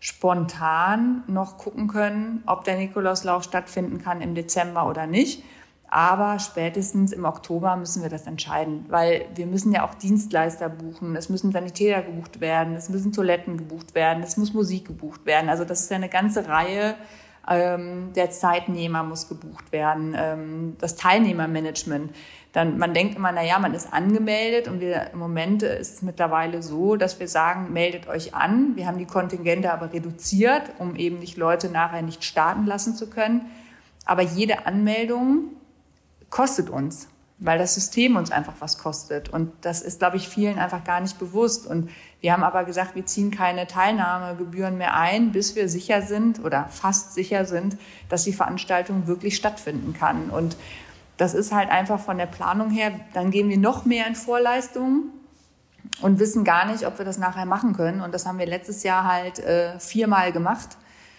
spontan noch gucken können, ob der Nikolauslauf stattfinden kann im Dezember oder nicht. Aber spätestens im Oktober müssen wir das entscheiden, weil wir müssen ja auch Dienstleister buchen. Es müssen Sanitäter gebucht werden, es müssen Toiletten gebucht werden, es muss Musik gebucht werden. Also das ist ja eine ganze Reihe. Ähm, der Zeitnehmer muss gebucht werden, ähm, das Teilnehmermanagement. Dann, man denkt immer, na ja, man ist angemeldet und wir, im Moment ist es mittlerweile so, dass wir sagen, meldet euch an. Wir haben die Kontingente aber reduziert, um eben nicht Leute nachher nicht starten lassen zu können. Aber jede Anmeldung kostet uns, weil das System uns einfach was kostet. Und das ist, glaube ich, vielen einfach gar nicht bewusst. Und wir haben aber gesagt, wir ziehen keine Teilnahmegebühren mehr ein, bis wir sicher sind oder fast sicher sind, dass die Veranstaltung wirklich stattfinden kann. Und das ist halt einfach von der Planung her, dann gehen wir noch mehr in Vorleistungen und wissen gar nicht, ob wir das nachher machen können. Und das haben wir letztes Jahr halt äh, viermal gemacht.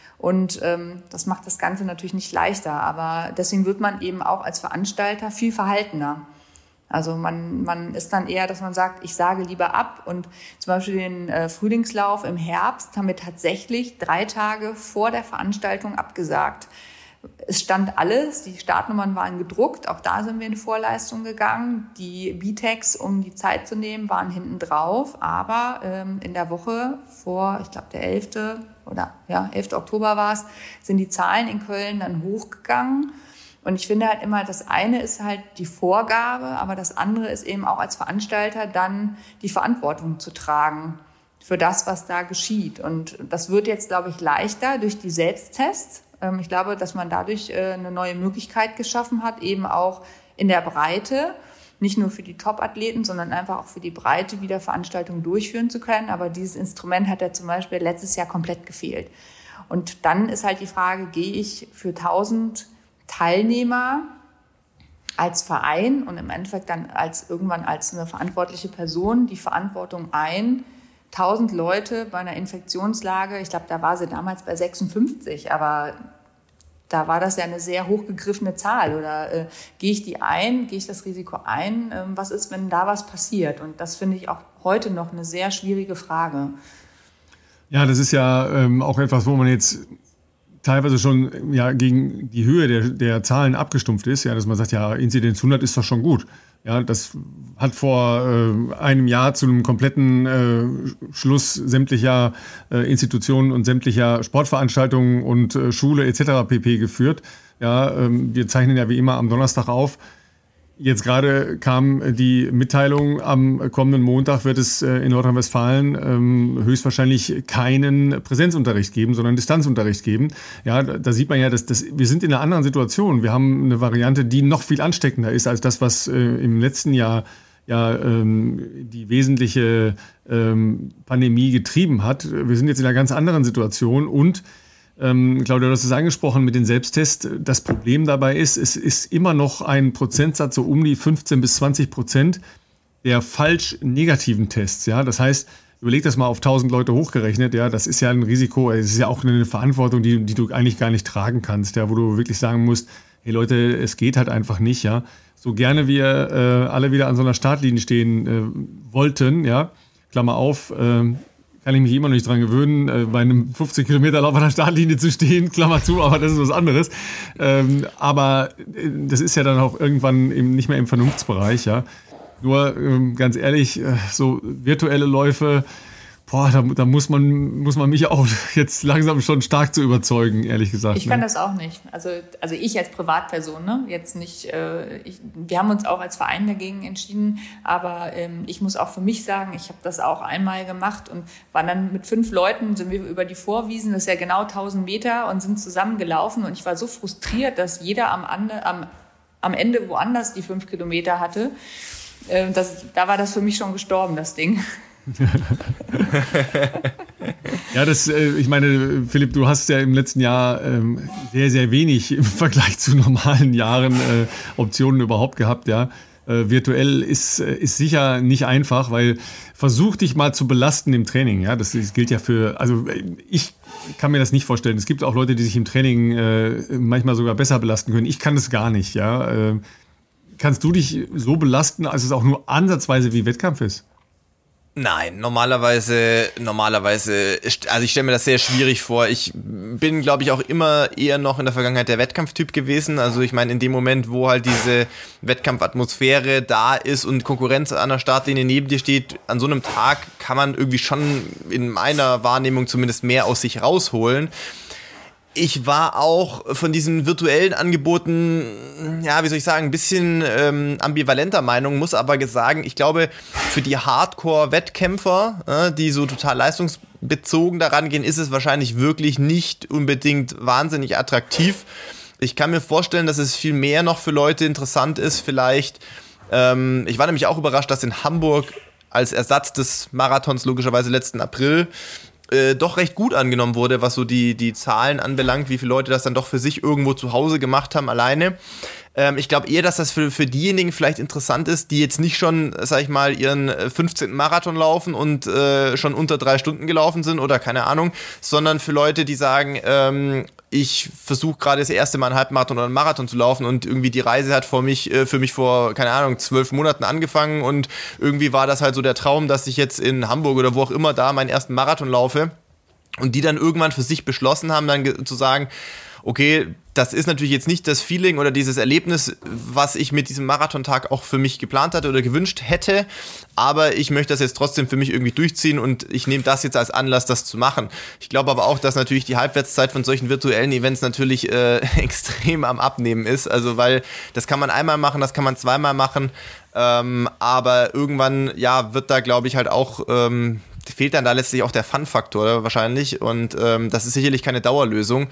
Und ähm, das macht das Ganze natürlich nicht leichter. Aber deswegen wird man eben auch als Veranstalter viel verhaltener. Also man, man ist dann eher, dass man sagt, ich sage lieber ab. Und zum Beispiel den äh, Frühlingslauf im Herbst haben wir tatsächlich drei Tage vor der Veranstaltung abgesagt. Es stand alles, die Startnummern waren gedruckt, auch da sind wir in Vorleistung gegangen. Die B TECs, um die Zeit zu nehmen, waren hinten drauf, aber ähm, in der Woche vor, ich glaube der elfte oder ja, elfte Oktober war es, sind die Zahlen in Köln dann hochgegangen. Und ich finde halt immer, das eine ist halt die Vorgabe, aber das andere ist eben auch als Veranstalter dann die Verantwortung zu tragen für das, was da geschieht. Und das wird jetzt, glaube ich, leichter durch die Selbsttests. Ich glaube, dass man dadurch eine neue Möglichkeit geschaffen hat, eben auch in der Breite, nicht nur für die Top-Athleten, sondern einfach auch für die Breite wieder Veranstaltungen durchführen zu können. Aber dieses Instrument hat ja zum Beispiel letztes Jahr komplett gefehlt. Und dann ist halt die Frage, gehe ich für tausend Teilnehmer als Verein und im Endeffekt dann als irgendwann als eine verantwortliche Person die Verantwortung ein, tausend Leute bei einer Infektionslage, ich glaube, da war sie damals bei sechsundfünfzig, aber da war das ja eine sehr hochgegriffene Zahl. Oder äh, gehe ich die ein, gehe ich das Risiko ein? Ähm, was ist, wenn da was passiert? Und das finde ich auch heute noch eine sehr schwierige Frage. Ja, das ist ja ähm, auch etwas, wo man jetzt teilweise schon ja, gegen die Höhe der, der Zahlen abgestumpft ist. Ja, dass man sagt, ja, Inzidenz hundert ist doch schon gut. Ja, das hat vor äh, einem Jahr zu einem kompletten äh, Schluss sämtlicher äh, Institutionen und sämtlicher Sportveranstaltungen und äh, Schule et cetera pp. Geführt. Ja, ähm, wir zeichnen ja wie immer am Donnerstag auf. Jetzt gerade kam die Mitteilung, am kommenden Montag wird es äh, in Nordrhein-Westfalen ähm, höchstwahrscheinlich keinen Präsenzunterricht geben, sondern Distanzunterricht geben. Ja, da, da sieht man ja, dass, dass wir sind in einer anderen Situation. Wir haben eine Variante, die noch viel ansteckender ist als das, was äh, im letzten Jahr ja ähm, die wesentliche ähm, Pandemie getrieben hat. Wir sind jetzt in einer ganz anderen Situation und Ähm, Claudia, du hast es angesprochen mit den Selbsttests. Das Problem dabei ist, es ist immer noch ein Prozentsatz, so um die fünfzehn bis zwanzig Prozent der falsch negativen Tests. Ja? Das heißt, überleg das mal auf tausend Leute hochgerechnet. Ja? Das ist ja ein Risiko, es ist ja auch eine Verantwortung, die, die du eigentlich gar nicht tragen kannst, ja? Wo du wirklich sagen musst, hey Leute, es geht halt einfach nicht. Ja? So gerne wir äh, alle wieder an so einer Startlinie stehen äh, wollten, ja? Klammer auf, äh, kann ich mich immer noch nicht dran gewöhnen, äh, bei einem fünfzehn Kilometer Lauf an der Startlinie zu stehen, Klammer zu, aber das ist was anderes. Ähm, aber äh, das ist ja dann auch irgendwann eben nicht mehr im Vernunftsbereich, ja. Nur ähm, ganz ehrlich, äh, so virtuelle Läufe, boah, da, da muss man muss man mich auch jetzt langsam schon stark zu überzeugen, ehrlich gesagt. Ich kann ne? das auch nicht. Also also ich als Privatperson, ne, jetzt nicht. Äh, ich, wir haben uns auch als Verein dagegen entschieden, aber ähm, ich muss auch für mich sagen, ich habe das auch einmal gemacht und waren dann mit fünf Leuten sind wir über die Vorwiesen, das ist ja genau tausend Meter und sind zusammen gelaufen und ich war so frustriert, dass jeder am Ende am, am Ende woanders die fünf Kilometer hatte. Äh, das, da war das für mich schon gestorben, das Ding. Ja, das, äh, ich meine, Philipp, du hast ja im letzten Jahr ähm, sehr, sehr wenig im Vergleich zu normalen Jahren äh, Optionen überhaupt gehabt, ja. Äh, virtuell ist, äh, ist sicher nicht einfach, weil versuch dich mal zu belasten im Training, ja. Das, das gilt ja für, also ich kann mir das nicht vorstellen. Es gibt auch Leute, die sich im Training äh, manchmal sogar besser belasten können. Ich kann das gar nicht, ja. Äh, kannst du dich so belasten, als es auch nur ansatzweise wie Wettkampf ist? Nein, normalerweise, normalerweise, also ich stelle mir das sehr schwierig vor. Ich bin, glaube ich, auch immer eher noch in der Vergangenheit der Wettkampftyp gewesen. Also ich meine, in dem Moment, wo halt diese Wettkampfatmosphäre da ist und Konkurrenz an der Startlinie neben dir steht, an so einem Tag kann man irgendwie schon in meiner Wahrnehmung zumindest mehr aus sich rausholen. Ich war auch von diesen virtuellen Angeboten, ja, wie soll ich sagen, ein bisschen ähm, ambivalenter Meinung, muss aber sagen, ich glaube, für die Hardcore-Wettkämpfer, äh, die so total leistungsbezogen daran gehen, ist es wahrscheinlich wirklich nicht unbedingt wahnsinnig attraktiv. Ich kann mir vorstellen, dass es viel mehr noch für Leute interessant ist, vielleicht. Ähm, ich war nämlich auch überrascht, dass in Hamburg als Ersatz des Marathons logischerweise letzten April Äh, doch recht gut angenommen wurde, was so die, die Zahlen anbelangt, wie viele Leute das dann doch für sich irgendwo zu Hause gemacht haben, alleine. Ähm, ich glaube eher, dass das für, für diejenigen vielleicht interessant ist, die jetzt nicht schon, sag ich mal, ihren fünfzehnten Marathon laufen und äh, schon unter drei Stunden gelaufen sind oder keine Ahnung, sondern für Leute, die sagen, ähm, ich versuche gerade das erste Mal einen Halbmarathon oder einen Marathon zu laufen und irgendwie die Reise hat vor mich, äh, für mich vor, keine Ahnung, zwölf Monaten angefangen und irgendwie war das halt so der Traum, dass ich jetzt in Hamburg oder wo auch immer da meinen ersten Marathon laufe und die dann irgendwann für sich beschlossen haben, dann ge- zu sagen, okay, das ist natürlich jetzt nicht das Feeling oder dieses Erlebnis, was ich mit diesem Marathontag auch für mich geplant hatte oder gewünscht hätte, aber ich möchte das jetzt trotzdem für mich irgendwie durchziehen und ich nehme das jetzt als Anlass, das zu machen. Ich glaube aber auch, dass natürlich die Halbwertszeit von solchen virtuellen Events natürlich äh, extrem am Abnehmen ist, also weil das kann man einmal machen, das kann man zweimal machen, ähm, aber irgendwann, ja, wird da, glaube ich, halt auch ähm, fehlt dann da letztlich auch der Fun-Faktor wahrscheinlich und ähm, das ist sicherlich keine Dauerlösung.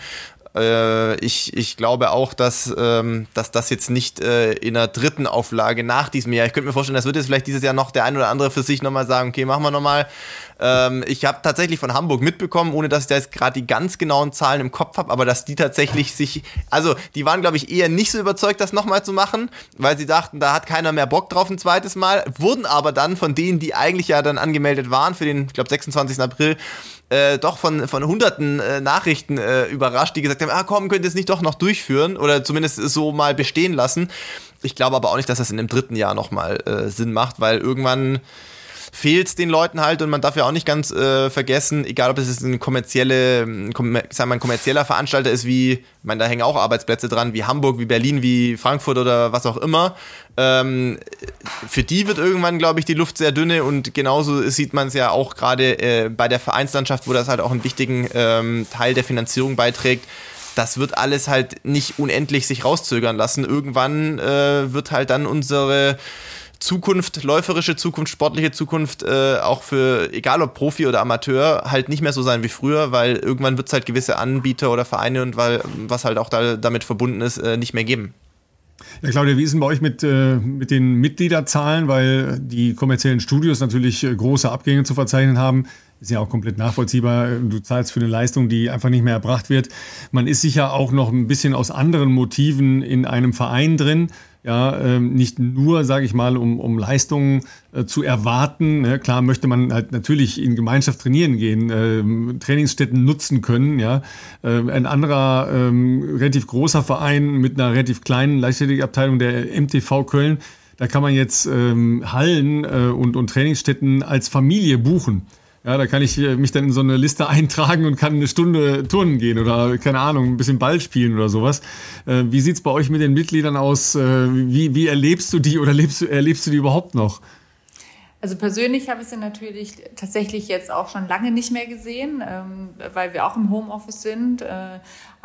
Äh, ich, ich glaube auch, dass, ähm, dass das jetzt nicht äh, in der dritten Auflage nach diesem Jahr, ich könnte mir vorstellen, das wird jetzt vielleicht dieses Jahr noch der ein oder andere für sich nochmal sagen, okay, machen wir nochmal. Ähm, ich habe tatsächlich von Hamburg mitbekommen, ohne dass ich da jetzt gerade die ganz genauen Zahlen im Kopf habe, aber dass die tatsächlich sich, also die waren, glaube ich, eher nicht so überzeugt, das nochmal zu machen, weil sie dachten, da hat keiner mehr Bock drauf ein zweites Mal, wurden aber dann von denen, die eigentlich ja dann angemeldet waren für den, ich glaube, sechsundzwanzigsten April, Äh, doch von, von hunderten äh, Nachrichten äh, überrascht, die gesagt haben, ah komm, könnt ihr es nicht doch noch durchführen oder zumindest so mal bestehen lassen. Ich glaube aber auch nicht, dass das in dem dritten Jahr nochmal äh, Sinn macht, weil irgendwann fehlt es den Leuten halt und man darf ja auch nicht ganz äh, vergessen, egal ob es jetzt ein kommerzielle, kom- sagen wir, ein kommerzieller Veranstalter ist, wie, ich meine, da hängen auch Arbeitsplätze dran, wie Hamburg, wie Berlin, wie Frankfurt oder was auch immer. Ähm, für die wird irgendwann, glaube ich, die Luft sehr dünne und genauso sieht man es ja auch gerade äh, bei der Vereinslandschaft, wo das halt auch einen wichtigen ähm, Teil der Finanzierung beiträgt. Das wird alles halt nicht unendlich sich rauszögern lassen. Irgendwann äh, wird halt dann unsere Zukunft, läuferische Zukunft, sportliche Zukunft, äh, auch für, egal ob Profi oder Amateur, halt nicht mehr so sein wie früher, weil irgendwann wird es halt gewisse Anbieter oder Vereine und weil was halt auch da, damit verbunden ist, äh, nicht mehr geben. Ja, Claudia, wie ist denn bei euch mit, äh, mit den Mitgliederzahlen? Weil die kommerziellen Studios natürlich äh, große Abgänge zu verzeichnen haben. Ist ja auch komplett nachvollziehbar. Du zahlst für eine Leistung, die einfach nicht mehr erbracht wird. Man ist sicher auch noch ein bisschen aus anderen Motiven in einem Verein drin. Ja, ähm, nicht nur, sage ich mal, um, um Leistungen äh, zu erwarten. Ne? Klar möchte man halt natürlich in Gemeinschaft trainieren gehen, ähm, Trainingsstätten nutzen können. Ja, äh, ein anderer ähm, relativ großer Verein mit einer relativ kleinen Leichtathletikabteilung, der M T V Köln, da kann man jetzt ähm, Hallen äh, und, und Trainingsstätten als Familie buchen. Ja, da kann ich mich dann in so eine Liste eintragen und kann eine Stunde turnen gehen oder, keine Ahnung, ein bisschen Ball spielen oder sowas. Äh, wie sieht's bei euch mit den Mitgliedern aus? Äh, wie, wie erlebst du die oder erlebst du, erlebst du die überhaupt noch? Also persönlich habe ich sie natürlich tatsächlich jetzt auch schon lange nicht mehr gesehen, ähm, weil wir auch im Homeoffice sind. Äh,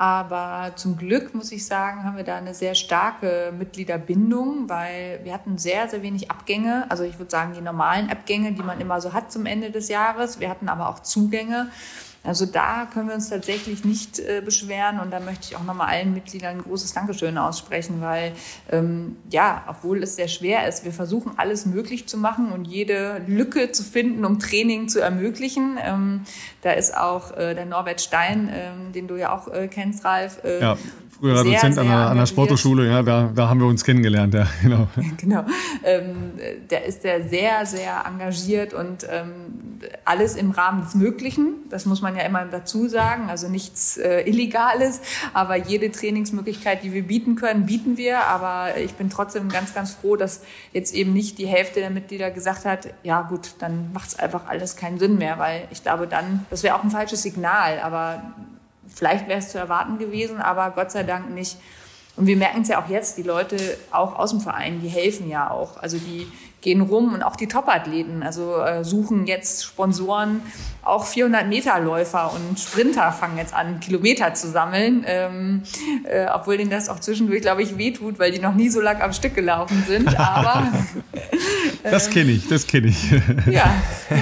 aber zum Glück, muss ich sagen, haben wir da eine sehr starke Mitgliederbindung, weil wir hatten sehr, sehr wenig Abgänge. Also ich würde sagen, die normalen Abgänge, die man immer so hat zum Ende des Jahres. Wir hatten aber auch Zugänge. Also da können wir uns tatsächlich nicht äh, beschweren und da möchte ich auch nochmal allen Mitgliedern ein großes Dankeschön aussprechen, weil ähm, ja, obwohl es sehr schwer ist, wir versuchen alles möglich zu machen und jede Lücke zu finden, um Training zu ermöglichen. Ähm, da ist auch äh, der Norbert Stein, ähm, den du ja auch äh, kennst, Ralf. Äh, ja. Früherer Dozent an der, an der Sporthochschule, ja, da, da haben wir uns kennengelernt, ja, genau. Genau, ähm, der ist der sehr, sehr engagiert und ähm, alles im Rahmen des Möglichen, das muss man ja immer dazu sagen, also nichts äh, Illegales, aber jede Trainingsmöglichkeit, die wir bieten können, bieten wir, aber ich bin trotzdem ganz, ganz froh, dass jetzt eben nicht die Hälfte der Mitglieder gesagt hat, ja gut, dann macht es einfach alles keinen Sinn mehr, weil ich glaube dann, das wäre auch ein falsches Signal, aber vielleicht wäre es zu erwarten gewesen, aber Gott sei Dank nicht. Und wir merken es ja auch jetzt, die Leute auch aus dem Verein, die helfen ja auch. Also die gehen rum und auch die Top-Athleten, also äh, suchen jetzt Sponsoren, auch vierhundert-Meter-Läufer und Sprinter fangen jetzt an, Kilometer zu sammeln, ähm, äh, obwohl denen das auch zwischendurch, glaube ich, wehtut, weil die noch nie so lang am Stück gelaufen sind. Aber äh, das kenne ich, das kenne ich. Ja.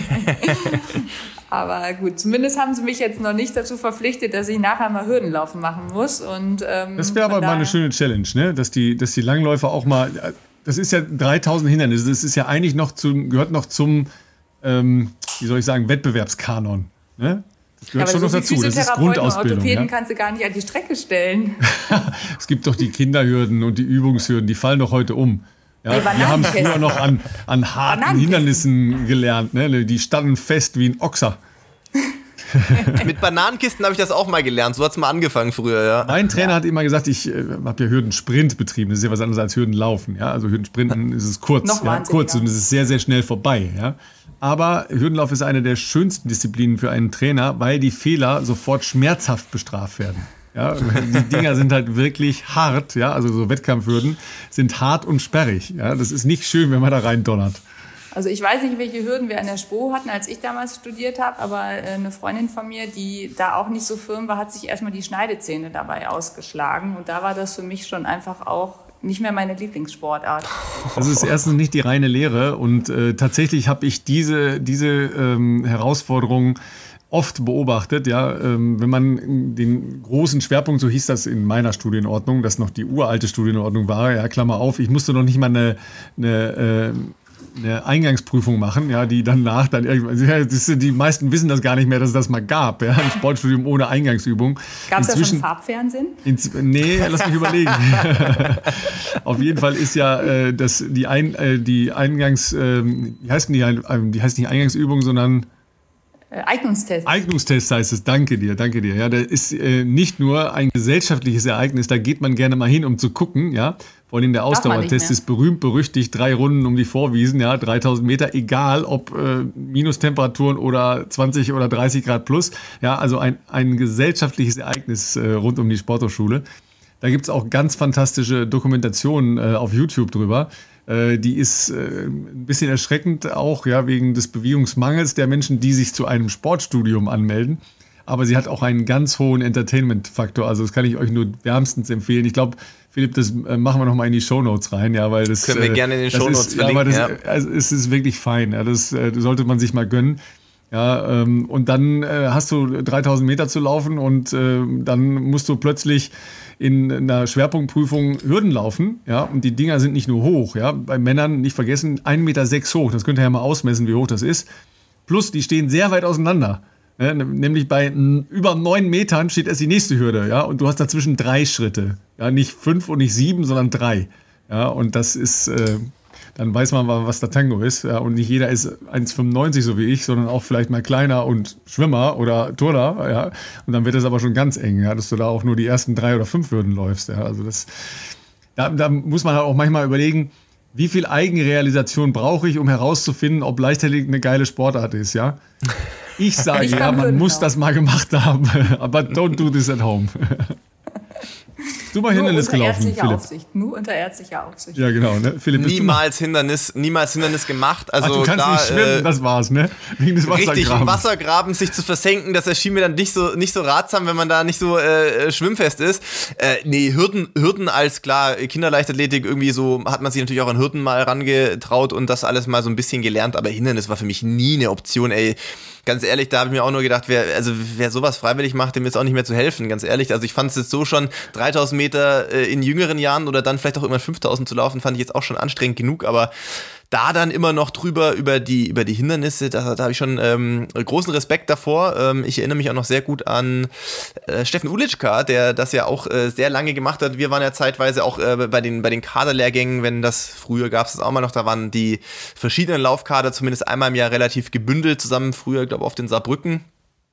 Aber gut, zumindest haben sie mich jetzt noch nicht dazu verpflichtet, dass ich nachher mal Hürdenlaufen machen muss. Und, ähm, das wäre aber mal eine schöne Challenge, ne? Dass die, dass die Langläufer auch mal, das ist ja dreitausend Hindernisse, das ist ja eigentlich noch zum, gehört noch zum, ähm, wie soll ich sagen, Wettbewerbskanon, ne? Das gehört ja, schon so noch dazu, das ist Grundausbildung. Und Orthopäden ja? kannst du gar nicht an die Strecke stellen. Es gibt doch die Kinderhürden und die Übungshürden, die fallen doch heute um. Ja, nee, wir haben früher noch an, an harten Hindernissen gelernt. Ne? Die standen fest wie ein Ochser. Mit Bananenkisten habe ich das auch mal gelernt. So hat es mal angefangen früher. Ja. Mein Trainer ja. hat immer gesagt, ich äh, habe ja Hürdensprint betrieben. Das ist ja was anderes als Hürdenlaufen. Ja? Also Hürdensprinten ist es kurz, ja, kurz und es ist sehr, sehr schnell vorbei. Ja? Aber Hürdenlauf ist eine der schönsten Disziplinen für einen Trainer, weil die Fehler sofort schmerzhaft bestraft werden. Ja, die Dinger sind halt wirklich hart, ja, also so Wettkampfhürden sind hart und sperrig. Ja, das ist nicht schön, wenn man da rein donnert. Also ich weiß nicht, welche Hürden wir an der SPO hatten, als ich damals studiert habe, aber eine Freundin von mir, die da auch nicht so firm war, hat sich erstmal die Schneidezähne dabei ausgeschlagen und da war das für mich schon einfach auch nicht mehr meine Lieblingssportart. Das ist erstens nicht die reine Lehre und äh, tatsächlich habe ich diese, diese ähm, Herausforderung oft beobachtet, ja, ähm, wenn man den großen Schwerpunkt, so hieß das in meiner Studienordnung, das noch die uralte Studienordnung war, ja, Klammer auf, ich musste noch nicht mal eine, eine, äh, eine Eingangsprüfung machen, ja, die danach dann irgendwann, ja, das, die meisten wissen das gar nicht mehr, dass es das mal gab, ja, ein Sportstudium ohne Eingangsübung. Gab es da schon Farbfernsehen? Ins, nee, lass mich überlegen. Auf jeden Fall ist ja äh, das, die, Ein, äh, die Eingangs, äh, wie heißt die, äh, die heißt nicht Eingangsübung, sondern Eignungstest. Eignungstest heißt es, danke dir, danke dir. Ja, das ist äh, nicht nur ein gesellschaftliches Ereignis, da geht man gerne mal hin, um zu gucken, ja. Vor allem der Ausdauertest ist berühmt, berüchtigt, drei Runden um die Vorwiesen, ja, dreitausend Meter, egal ob äh, Minustemperaturen oder zwanzig oder dreißig Grad plus, ja, also ein, ein gesellschaftliches Ereignis äh, rund um die Sporthochschule. Da gibt es auch ganz fantastische Dokumentationen äh, auf YouTube drüber. Die ist äh, ein bisschen erschreckend auch, ja, wegen des Bewegungsmangels der Menschen, die sich zu einem Sportstudium anmelden. Aber sie hat auch einen ganz hohen Entertainment-Faktor. Also das kann ich euch nur wärmstens empfehlen. Ich glaube, Philipp, das äh, machen wir noch mal in die Shownotes rein, ja, weil das können wir äh, gerne in den Shownotes verlinken. Ja, aber das, ja. Also, es ist wirklich fein. Ja, das äh, sollte man sich mal gönnen. Ja, ähm, und dann äh, hast du dreitausend Meter zu laufen und äh, dann musst du plötzlich in einer Schwerpunktprüfung Hürden laufen, ja, und die Dinger sind nicht nur hoch, ja, bei Männern nicht vergessen, ein Meter sechs hoch, das könnt ihr ja mal ausmessen, wie hoch das ist, plus die stehen sehr weit auseinander, ja, nämlich bei n, über neun Metern steht erst die nächste Hürde, ja, und du hast dazwischen drei Schritte, ja, nicht fünf und nicht sieben, sondern drei, ja, und das ist, äh, dann weiß man, was der Tango ist. Ja, und nicht jeder ist eins Komma fünfundneunzig so wie ich, sondern auch vielleicht mal kleiner und Schwimmer oder Turner. Ja. Und dann wird es aber schon ganz eng, ja, dass du da auch nur die ersten drei oder fünf Hürden läufst. Ja. Also das, da, da muss man auch manchmal überlegen, wie viel Eigenrealisation brauche ich, um herauszufinden, ob Leichtathletik eine geile Sportart ist. Ja. Ich sage, ich ja, man muss das mal gemacht haben. Aber don't do this at home. Du mal Hindernis gelaufen, Philipp. Aufsicht. Nur unter ärztlicher Aufsicht. Ja, genau. Ne? Philipp, niemals Hindernis, niemals Hindernis gemacht. Also Ach, du kannst klar, nicht schwimmen, äh, das war's, ne? Wegen des Wassergrabens. Richtig, im Wassergraben sich zu versenken, das erschien mir dann nicht so, nicht so ratsam, wenn man da nicht so äh, schwimmfest ist. Äh, nee, Hürden, Hürden als, klar, Kinderleichtathletik, irgendwie so hat man sich natürlich auch an Hürden mal rangetraut und das alles mal so ein bisschen gelernt, aber Hindernis war für mich nie eine Option, ey. Ganz ehrlich, da habe ich mir auch nur gedacht, wer, also wer sowas freiwillig macht, dem ist auch nicht mehr zu helfen, ganz ehrlich. Also ich fand es jetzt so schon, dreitausend Meter äh, in jüngeren Jahren oder dann vielleicht auch immer fünftausend zu laufen, fand ich jetzt auch schon anstrengend genug, aber da dann immer noch drüber über die über die Hindernisse, da, da habe ich schon ähm, großen Respekt davor. Ähm, ich erinnere mich auch noch sehr gut an äh, Steffen Ulitschka, der das ja auch äh, sehr lange gemacht hat. Wir waren ja zeitweise auch äh, bei den bei den Kaderlehrgängen, wenn das früher gab es das auch mal noch, da waren die verschiedenen Laufkader zumindest einmal im Jahr relativ gebündelt zusammen, früher, glaube ich, auf den Saarbrücken.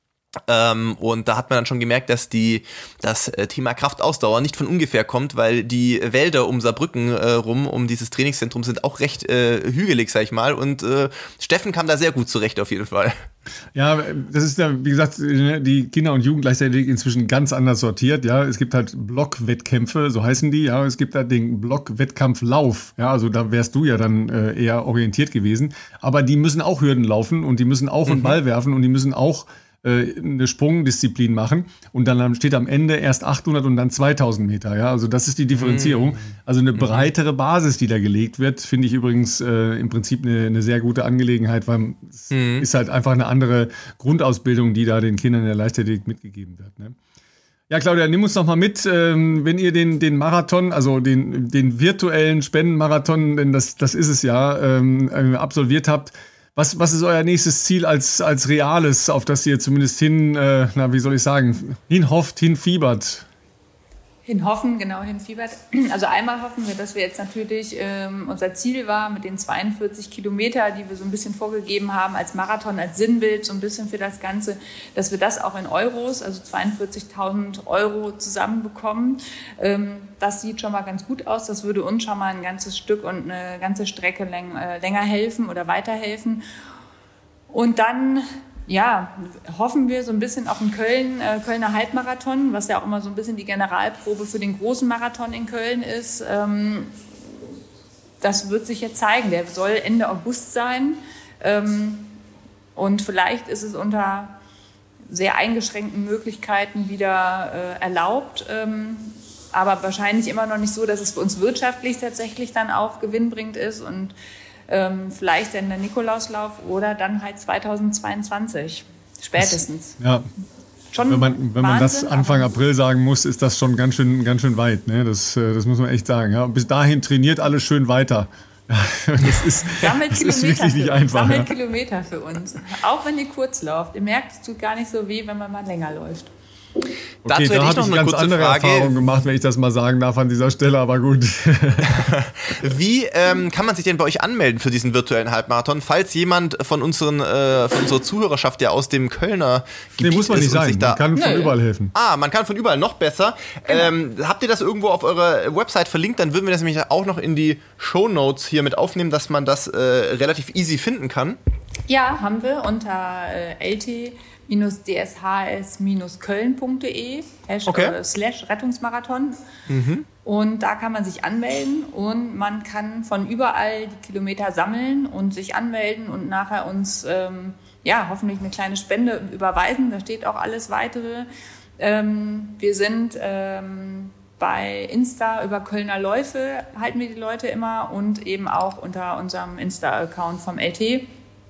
Ähm, und da hat man dann schon gemerkt, dass die das äh, Thema Kraftausdauer nicht von ungefähr kommt, weil die Wälder um Saarbrücken äh, rum, um dieses Trainingszentrum sind auch recht äh, hügelig, sag ich mal. Und äh, Steffen kam da sehr gut zurecht auf jeden Fall. Ja, das ist ja, wie gesagt, die Kinder- und Jugendleichtathletik inzwischen ganz anders sortiert. Ja, es gibt halt Blockwettkämpfe, so heißen die. Ja, es gibt halt den Blockwettkampflauf. Ja, also da wärst du ja dann äh, eher orientiert gewesen. Aber die müssen auch Hürden laufen und die müssen auch einen Ball werfen und die müssen auch eine Sprungdisziplin machen und dann steht am Ende erst achthundert und dann zweitausend Meter. Ja? Also das ist die Differenzierung. Also eine breitere Basis, die da gelegt wird, finde ich übrigens äh, im Prinzip eine, eine sehr gute Angelegenheit, weil es mhm. ist halt einfach eine andere Grundausbildung, die da den Kindern in der Leichtathletik mitgegeben wird. Ne? Ja, Claudia, nimm uns noch mal mit, ähm, wenn ihr den, den Marathon, also den, den virtuellen Spendenmarathon, denn das, das ist es ja, ähm, absolviert habt. Was, was ist euer nächstes Ziel als, als reales, auf das ihr zumindest hin, äh, na, wie soll ich sagen, hinhofft, hinfiebert? Hinhoffen, genau, hinfiebert. Also einmal hoffen wir, dass wir jetzt natürlich, ähm, unser Ziel war mit den zweiundvierzig Kilometer, die wir so ein bisschen vorgegeben haben als Marathon, als Sinnbild so ein bisschen für das Ganze, dass wir das auch in Euros, also zweiundvierzigtausend Euro zusammenbekommen. Ähm, das sieht schon mal ganz gut aus. Das würde uns schon mal ein ganzes Stück und eine ganze Strecke läng, äh, länger helfen oder weiterhelfen. Und dann ja, hoffen wir so ein bisschen auf den Köln, äh, Kölner Halbmarathon, was ja auch immer so ein bisschen die Generalprobe für den großen Marathon in Köln ist. Ähm, das wird sich jetzt zeigen. Der soll Ende August sein. Ähm, und vielleicht ist es unter sehr eingeschränkten Möglichkeiten wieder äh, erlaubt. Ähm, aber wahrscheinlich immer noch nicht so, dass es für uns wirtschaftlich tatsächlich dann auch gewinnbringend ist und Ähm, vielleicht dann der Nikolauslauf oder dann halt zweitausendzweiundzwanzig. Spätestens. Das, ja. Schon wenn man, wenn man Wahnsinn, das Anfang April sagen muss, ist das schon ganz schön, ganz schön weit. Ne? Das, das muss man echt sagen. Ja? Bis dahin trainiert alles schön weiter. Ja, das ist, Sammelt das Kilometer, ist wirklich nicht für, einfach. Sammelt ja. Kilometer für uns. Auch wenn ihr kurz lauft. Ihr merkt, es tut gar nicht so weh, wenn man mal länger läuft. Okay, da habe ich ganz andere Frage. Erfahrungen gemacht, wenn ich das mal sagen darf an dieser Stelle, aber gut. Wie ähm, kann man sich denn bei euch anmelden für diesen virtuellen Halbmarathon, falls jemand von, unseren, äh, von unserer Zuhörerschaft, der aus dem Kölner Gebiet nee, muss man nicht sein. Da man kann von nee. überall helfen. Ah, man kann von überall, noch besser. Genau. Ähm, habt ihr das irgendwo auf eurer Website verlinkt? Dann würden wir das nämlich auch noch in die Shownotes hier mit aufnehmen, dass man das äh, relativ easy finden kann. Ja, haben wir unter äh, L T D S H S Köln punkt de okay. slash Rettungsmarathon. Mhm. Und da kann man sich anmelden und man kann von überall die Kilometer sammeln und sich anmelden und nachher uns ähm, ja, hoffentlich eine kleine Spende überweisen. Da steht auch alles Weitere. Ähm, wir sind ähm, bei Insta über Kölner Läufe, halten wir die Leute immer, und eben auch unter unserem Insta-Account vom L T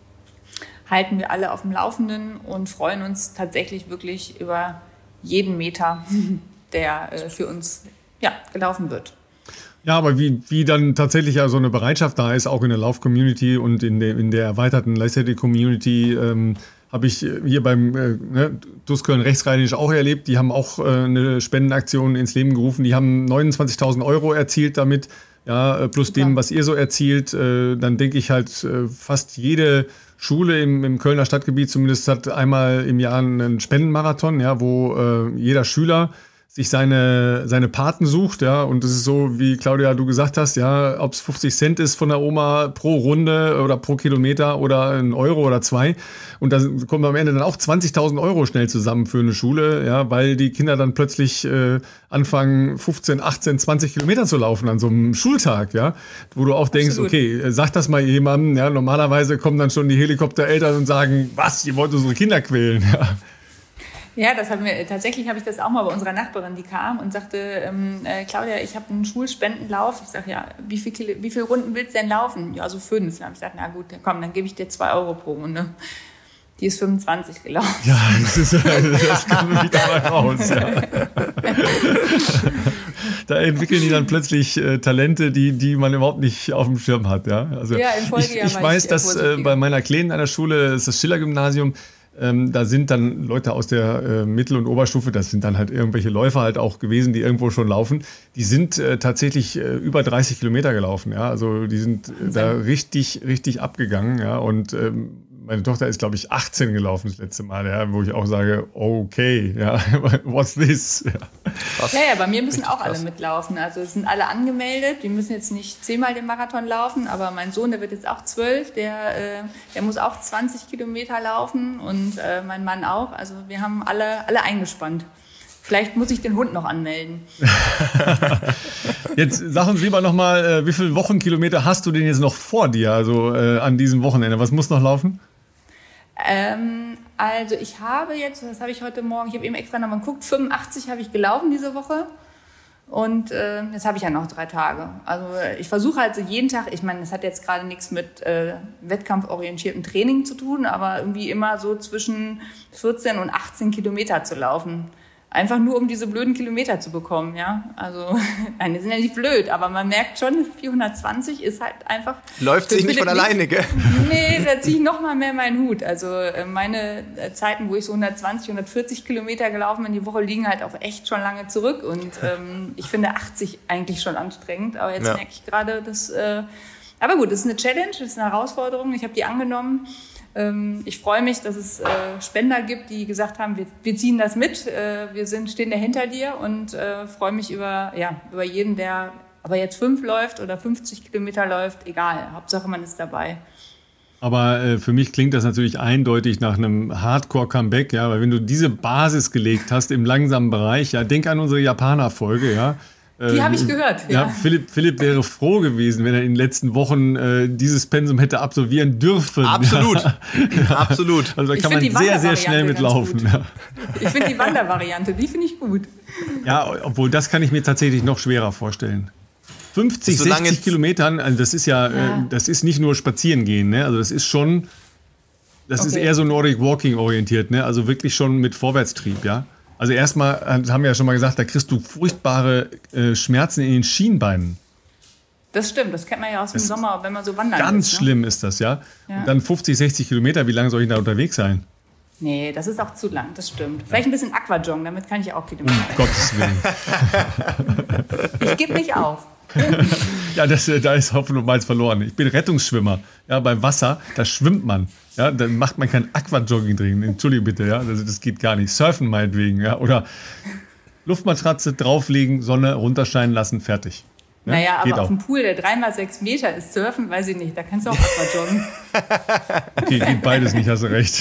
halten wir alle auf dem Laufenden und freuen uns tatsächlich wirklich über jeden Meter, der äh, für uns ja, gelaufen wird. Ja, aber wie, wie dann tatsächlich ja so eine Bereitschaft da ist, auch in der Lauf-Community und in der, in der erweiterten Leichtathletik-Community, ähm, habe ich hier beim äh, ne, D U S Köln Rechtsrheinisch auch erlebt. Die haben auch äh, eine Spendenaktion ins Leben gerufen. Die haben neunundzwanzigtausend Euro erzielt damit, ja, plus Super. Dem, was ihr so erzielt. Äh, dann denke ich halt, äh, fast jede Schule im, im Kölner Stadtgebiet zumindest hat einmal im Jahr einen Spendenmarathon, ja, wo äh, jeder Schüler sich seine, seine Paten sucht, ja, und das ist so, wie Claudia, du gesagt hast, ja, ob es fünfzig Cent ist von der Oma pro Runde oder pro Kilometer oder ein Euro oder zwei, und da kommen am Ende dann auch zwanzigtausend Euro schnell zusammen für eine Schule, ja, weil die Kinder dann plötzlich äh, anfangen, fünfzehn, achtzehn, zwanzig Kilometer zu laufen an so einem Schultag, ja, wo du auch denkst, Absolut. okay, sag das mal jemandem, ja, normalerweise kommen dann schon die Helikoptereltern und sagen, was, ihr wollt unsere Kinder quälen, ja. Ja, das haben wir, tatsächlich habe ich das auch mal bei unserer Nachbarin, die kam und sagte, ähm, äh, Claudia, ich habe einen Schulspendenlauf. Ich sage, ja, wie viele, wie viele Runden willst du denn laufen? Ja, so fünf. Dann habe ich gesagt, na gut, komm, dann gebe ich dir zwei Euro pro Runde. Die ist fünfundzwanzig gelaufen. Ja, das, ist, das kommt wieder mal raus. Ja. Da entwickeln die dann plötzlich äh, Talente, die, die man überhaupt nicht auf dem Schirm hat. Ja, also ja, im Folgejahr ich, ich weiß, ich dass äh, bei meiner Kleinen an der Schule, das ist das Schiller-Gymnasium, Ähm, da sind dann Leute aus der äh, Mittel- und Oberstufe, das sind dann halt irgendwelche Läufer halt auch gewesen, die irgendwo schon laufen, die sind äh, tatsächlich äh, über dreißig Kilometer gelaufen, ja, also die sind äh, da richtig, richtig abgegangen, ja, und ähm, meine Tochter ist, glaube ich, achtzehn gelaufen das letzte Mal, ja, wo ich auch sage, okay, ja, what's this? Ja. ja, ja, bei mir müssen auch alle mitlaufen. Also es sind alle angemeldet. Die müssen jetzt nicht zehnmal den Marathon laufen, aber mein Sohn, der wird jetzt auch zwölf, der, äh, der muss auch zwanzig Kilometer laufen und äh, mein Mann auch. Also wir haben alle, alle eingespannt. Vielleicht muss ich den Hund noch anmelden. Jetzt sag uns lieber nochmal, äh, wie viele Wochenkilometer hast du denn jetzt noch vor dir, also äh, an diesem Wochenende? Was muss noch laufen? Ähm, also ich habe jetzt, das habe ich heute Morgen, ich habe eben extra nochmal geguckt, fünfundachtzig habe ich gelaufen diese Woche und äh, jetzt habe ich ja noch drei Tage. Also ich versuche halt so jeden Tag, ich meine, das hat jetzt gerade nichts mit äh, wettkampforientiertem Training zu tun, aber irgendwie immer so zwischen vierzehn und achtzehn Kilometer zu laufen. Einfach nur, um diese blöden Kilometer zu bekommen, ja. Also, nein, die sind ja nicht blöd, aber man merkt schon, vierhundertzwanzig ist halt einfach... Läuft sich nicht von alleine, gell? Nee, da ziehe ich noch mal mehr meinen Hut. Also, meine Zeiten, wo ich so hundertzwanzig, hundertvierzig Kilometer gelaufen bin, die Woche liegen halt auch echt schon lange zurück. Und ähm, ich finde achtzig eigentlich schon anstrengend. Aber jetzt ja. merke ich gerade, dass... Äh, aber gut, das ist eine Challenge, das ist eine Herausforderung. Ich habe die angenommen. Ich freue mich, dass es äh, Spender gibt, die gesagt haben, wir, wir ziehen das mit, äh, wir sind, stehen da hinter dir und äh, freue mich über, ja, über jeden, der aber jetzt fünf läuft oder fünfzig Kilometer läuft, egal, Hauptsache man ist dabei. Aber äh, für mich klingt das natürlich eindeutig nach einem Hardcore-Comeback, ja, weil wenn du diese Basis gelegt hast im langsamen Bereich, ja, denk an unsere Japaner-Folge, ja. Die habe ich gehört, ja. ja Philipp, Philipp wäre froh gewesen, wenn er in den letzten Wochen äh, dieses Pensum hätte absolvieren dürfen. Absolut, ja. absolut. Also da kann man sehr, sehr schnell mitlaufen. Ja. Ich finde die Wandervariante, die finde ich gut. Ja, obwohl das kann ich mir tatsächlich noch schwerer vorstellen. fünfzig, sechzig Kilometern, also das ist ja, ja. Äh, das ist nicht nur spazieren gehen, ne? Also das ist schon Das Okay. ist eher so Nordic Walking orientiert, ne? Also wirklich schon mit Vorwärtstrieb, ja. Also erstmal, äh, haben wir ja schon mal gesagt, da kriegst du furchtbare äh, Schmerzen in den Schienbeinen. Das stimmt, das kennt man ja aus dem Das Sommer, wenn man so wandern Ganz ist, ne? schlimm ist das, ja. Ja. Und dann fünfzig, sechzig Kilometer, wie lange soll ich da unterwegs sein? Nee, das ist auch zu lang, das stimmt. Vielleicht ein bisschen Aquajoggen, damit kann ich auch Kilometer. Um Gottes Willen. Ich gebe nicht auf. Ja, das, äh, da ist Hopfen und Malz verloren. Ich bin Rettungsschwimmer. Ja, beim Wasser, da schwimmt man. Ja, da macht man kein Aquajogging drin. Entschuldigung bitte, ja. Also das geht gar nicht. Surfen meinetwegen, ja. Oder Luftmatratze drauflegen, Sonne runterscheinen lassen, fertig. Ja, Naja, geht aber auch. auf dem Pool, der drei mal sechs Meter ist, surfen, weiß ich nicht. Da kannst du auch Aquajoggen. Okay, geht beides nicht, hast du recht.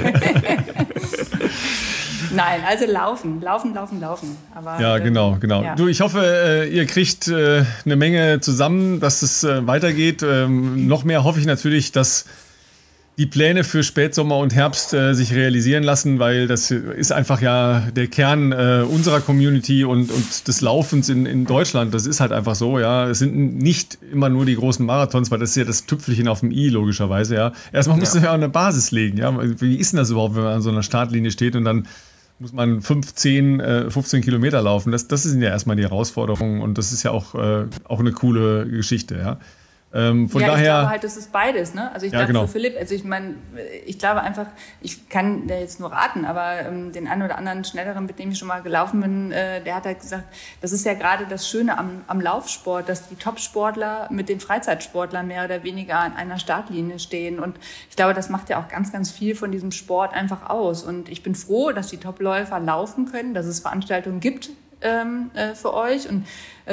Nein, also laufen, laufen, laufen, laufen. Aber, Ja, äh, genau, genau. ja. Du, ich hoffe, äh, ihr kriegt äh, eine Menge zusammen, dass es äh, weitergeht. Ähm, noch mehr hoffe ich natürlich, dass die Pläne für Spätsommer und Herbst äh, sich realisieren lassen, weil das ist einfach ja der Kern äh, unserer Community und, und des Laufens in, in Deutschland. Das ist halt einfach so, ja. Es sind nicht immer nur die großen Marathons, weil das ist ja das Tüpfelchen auf dem i, logischerweise, ja. Erstmal muss man ja eine Basis legen, ja. Wie ist denn das überhaupt, wenn man an so einer Startlinie steht und dann muss man fünf, zehn, äh, fünfzehn Kilometer laufen? Das, das sind ja erstmal die Herausforderungen und das ist ja auch, äh, auch eine coole Geschichte, ja. Ähm, von ja, daher, ich glaube halt, das ist beides, ne? Also ich Ja, glaube genau. für Philipp, also ich meine, ich glaube einfach, ich kann da jetzt nur raten, aber ähm, den einen oder anderen Schnelleren, mit dem ich schon mal gelaufen bin, äh, der hat halt gesagt, das ist ja gerade das Schöne am, am Laufsport, dass die Top-Sportler mit den Freizeitsportlern mehr oder weniger an einer Startlinie stehen und ich glaube, das macht ja auch ganz, ganz viel von diesem Sport einfach aus und ich bin froh, dass die Top-Läufer laufen können, dass es Veranstaltungen gibt ähm, äh, für euch und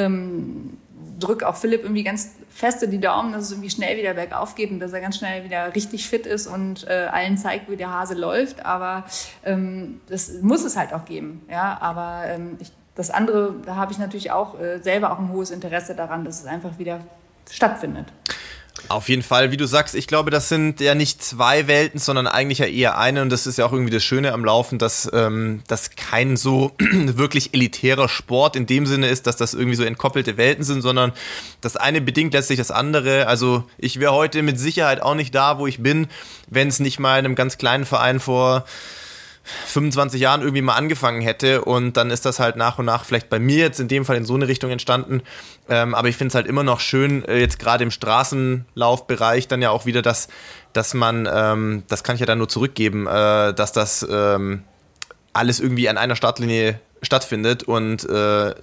ähm, drück auch Philipp irgendwie ganz feste die Daumen, dass es irgendwie schnell wieder bergauf geht und dass er ganz schnell wieder richtig fit ist und äh, allen zeigt, wie der Hase läuft. Aber ähm, das muss es halt auch geben. Ja, aber ähm, ich, das andere, da habe ich natürlich auch äh, selber auch ein hohes Interesse daran, dass es einfach wieder stattfindet. Auf jeden Fall, wie du sagst, ich glaube, das sind ja nicht zwei Welten, sondern eigentlich ja eher eine und das ist ja auch irgendwie das Schöne am Laufen, dass ähm, das kein so wirklich elitärer Sport in dem Sinne ist, dass das irgendwie so entkoppelte Welten sind, sondern das eine bedingt letztlich das andere. Also ich wäre heute mit Sicherheit auch nicht da, wo ich bin, wenn es nicht mal in einem ganz kleinen Verein vor fünfundzwanzig Jahren irgendwie mal angefangen hätte und dann ist das halt nach und nach vielleicht bei mir jetzt in dem Fall in so eine Richtung entstanden, ähm, aber ich finde es halt immer noch schön, äh, jetzt gerade im Straßenlaufbereich dann ja auch wieder, dass, dass man, ähm, das kann ich ja dann nur zurückgeben, äh, dass das ähm, alles irgendwie an einer Startlinie stattfindet und äh,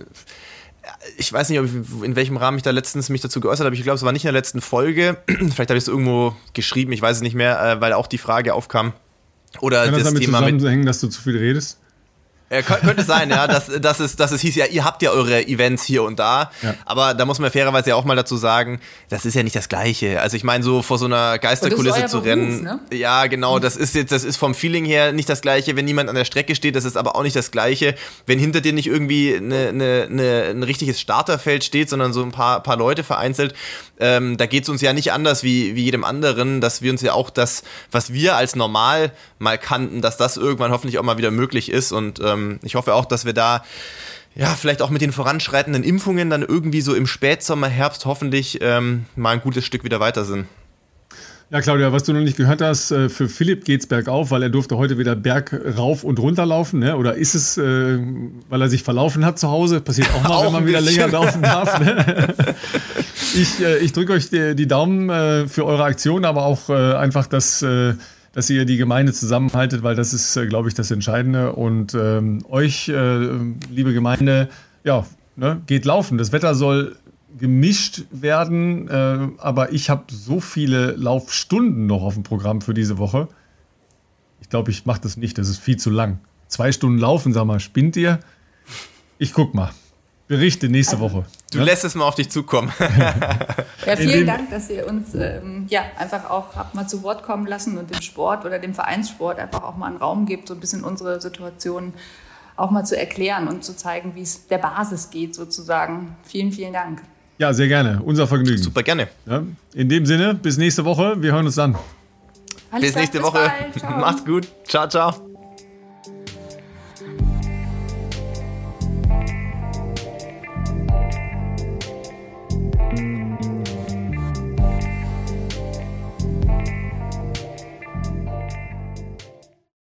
ich weiß nicht, ob ich, in welchem Rahmen ich da letztens mich dazu geäußert habe. Ich glaube, es war nicht in der letzten Folge. Vielleicht habe ich es irgendwo geschrieben, ich weiß es nicht mehr, äh, weil auch die Frage aufkam. Oder kann das das damit Thema mit, zusammenhängen, dass du zu viel redest? Ja, könnte sein, ja, dass, dass, es, dass es hieß, ja, ihr habt ja eure Events hier und da, Ja. aber da muss man fairerweise ja auch mal dazu sagen, das ist ja nicht das Gleiche. Also ich meine, so vor so einer Geisterkulisse euer zu Beruf, rennen, ne? ja genau, das ist jetzt, das ist vom Feeling her nicht das Gleiche, wenn niemand an der Strecke steht, das ist aber auch nicht das Gleiche, wenn hinter dir nicht irgendwie eine, eine, eine, ein richtiges Starterfeld steht, sondern so ein paar, paar Leute vereinzelt. Ähm, da geht es uns ja nicht anders wie, wie jedem anderen, dass wir uns ja auch das, was wir als normal mal kannten, dass das irgendwann hoffentlich auch mal wieder möglich ist und ähm, ich hoffe auch, dass wir da ja vielleicht auch mit den voranschreitenden Impfungen dann irgendwie so im Spätsommer, Herbst hoffentlich ähm, mal ein gutes Stück wieder weiter sind. Ja, Claudia, was du noch nicht gehört hast, äh, für Philipp geht's bergauf, weil er durfte heute wieder Berg rauf und runter laufen, ne? Oder ist es, äh, weil er sich verlaufen hat zu Hause? Passiert auch mal, Auch wenn man ein wieder bisschen. länger laufen darf. Ne? Ich, äh, ich drücke euch die, die Daumen äh, für eure Aktion, aber auch äh, einfach, dass, äh, dass ihr die Gemeinde zusammenhaltet, weil das ist, äh, glaube ich, das Entscheidende. Und ähm, euch, äh, liebe Gemeinde, ja, ne, geht laufen. Das Wetter soll gemischt werden, äh, aber ich habe so viele Laufstunden noch auf dem Programm für diese Woche. Ich glaube, ich mache das nicht, das ist viel zu lang. Zwei Stunden laufen, sag mal, spinnt ihr? Ich guck mal. Berichte nächste Woche. Du lässt es mal auf dich zukommen. Ja, In dem- vielen Dank, dass ihr uns ähm, ja, einfach auch habt mal zu Wort kommen lassen und dem Sport oder dem Vereinssport einfach auch mal einen Raum gibt, so ein bisschen unsere Situation auch mal zu erklären und zu zeigen, wie es der Basis geht sozusagen. Vielen, vielen Dank. Ja, sehr gerne. Unser Vergnügen. Super gerne. Ja, in dem Sinne, bis nächste Woche. Wir hören uns dann. Alles Bis klar, nächste Woche. bald. Ciao. Macht's gut. Ciao, ciao.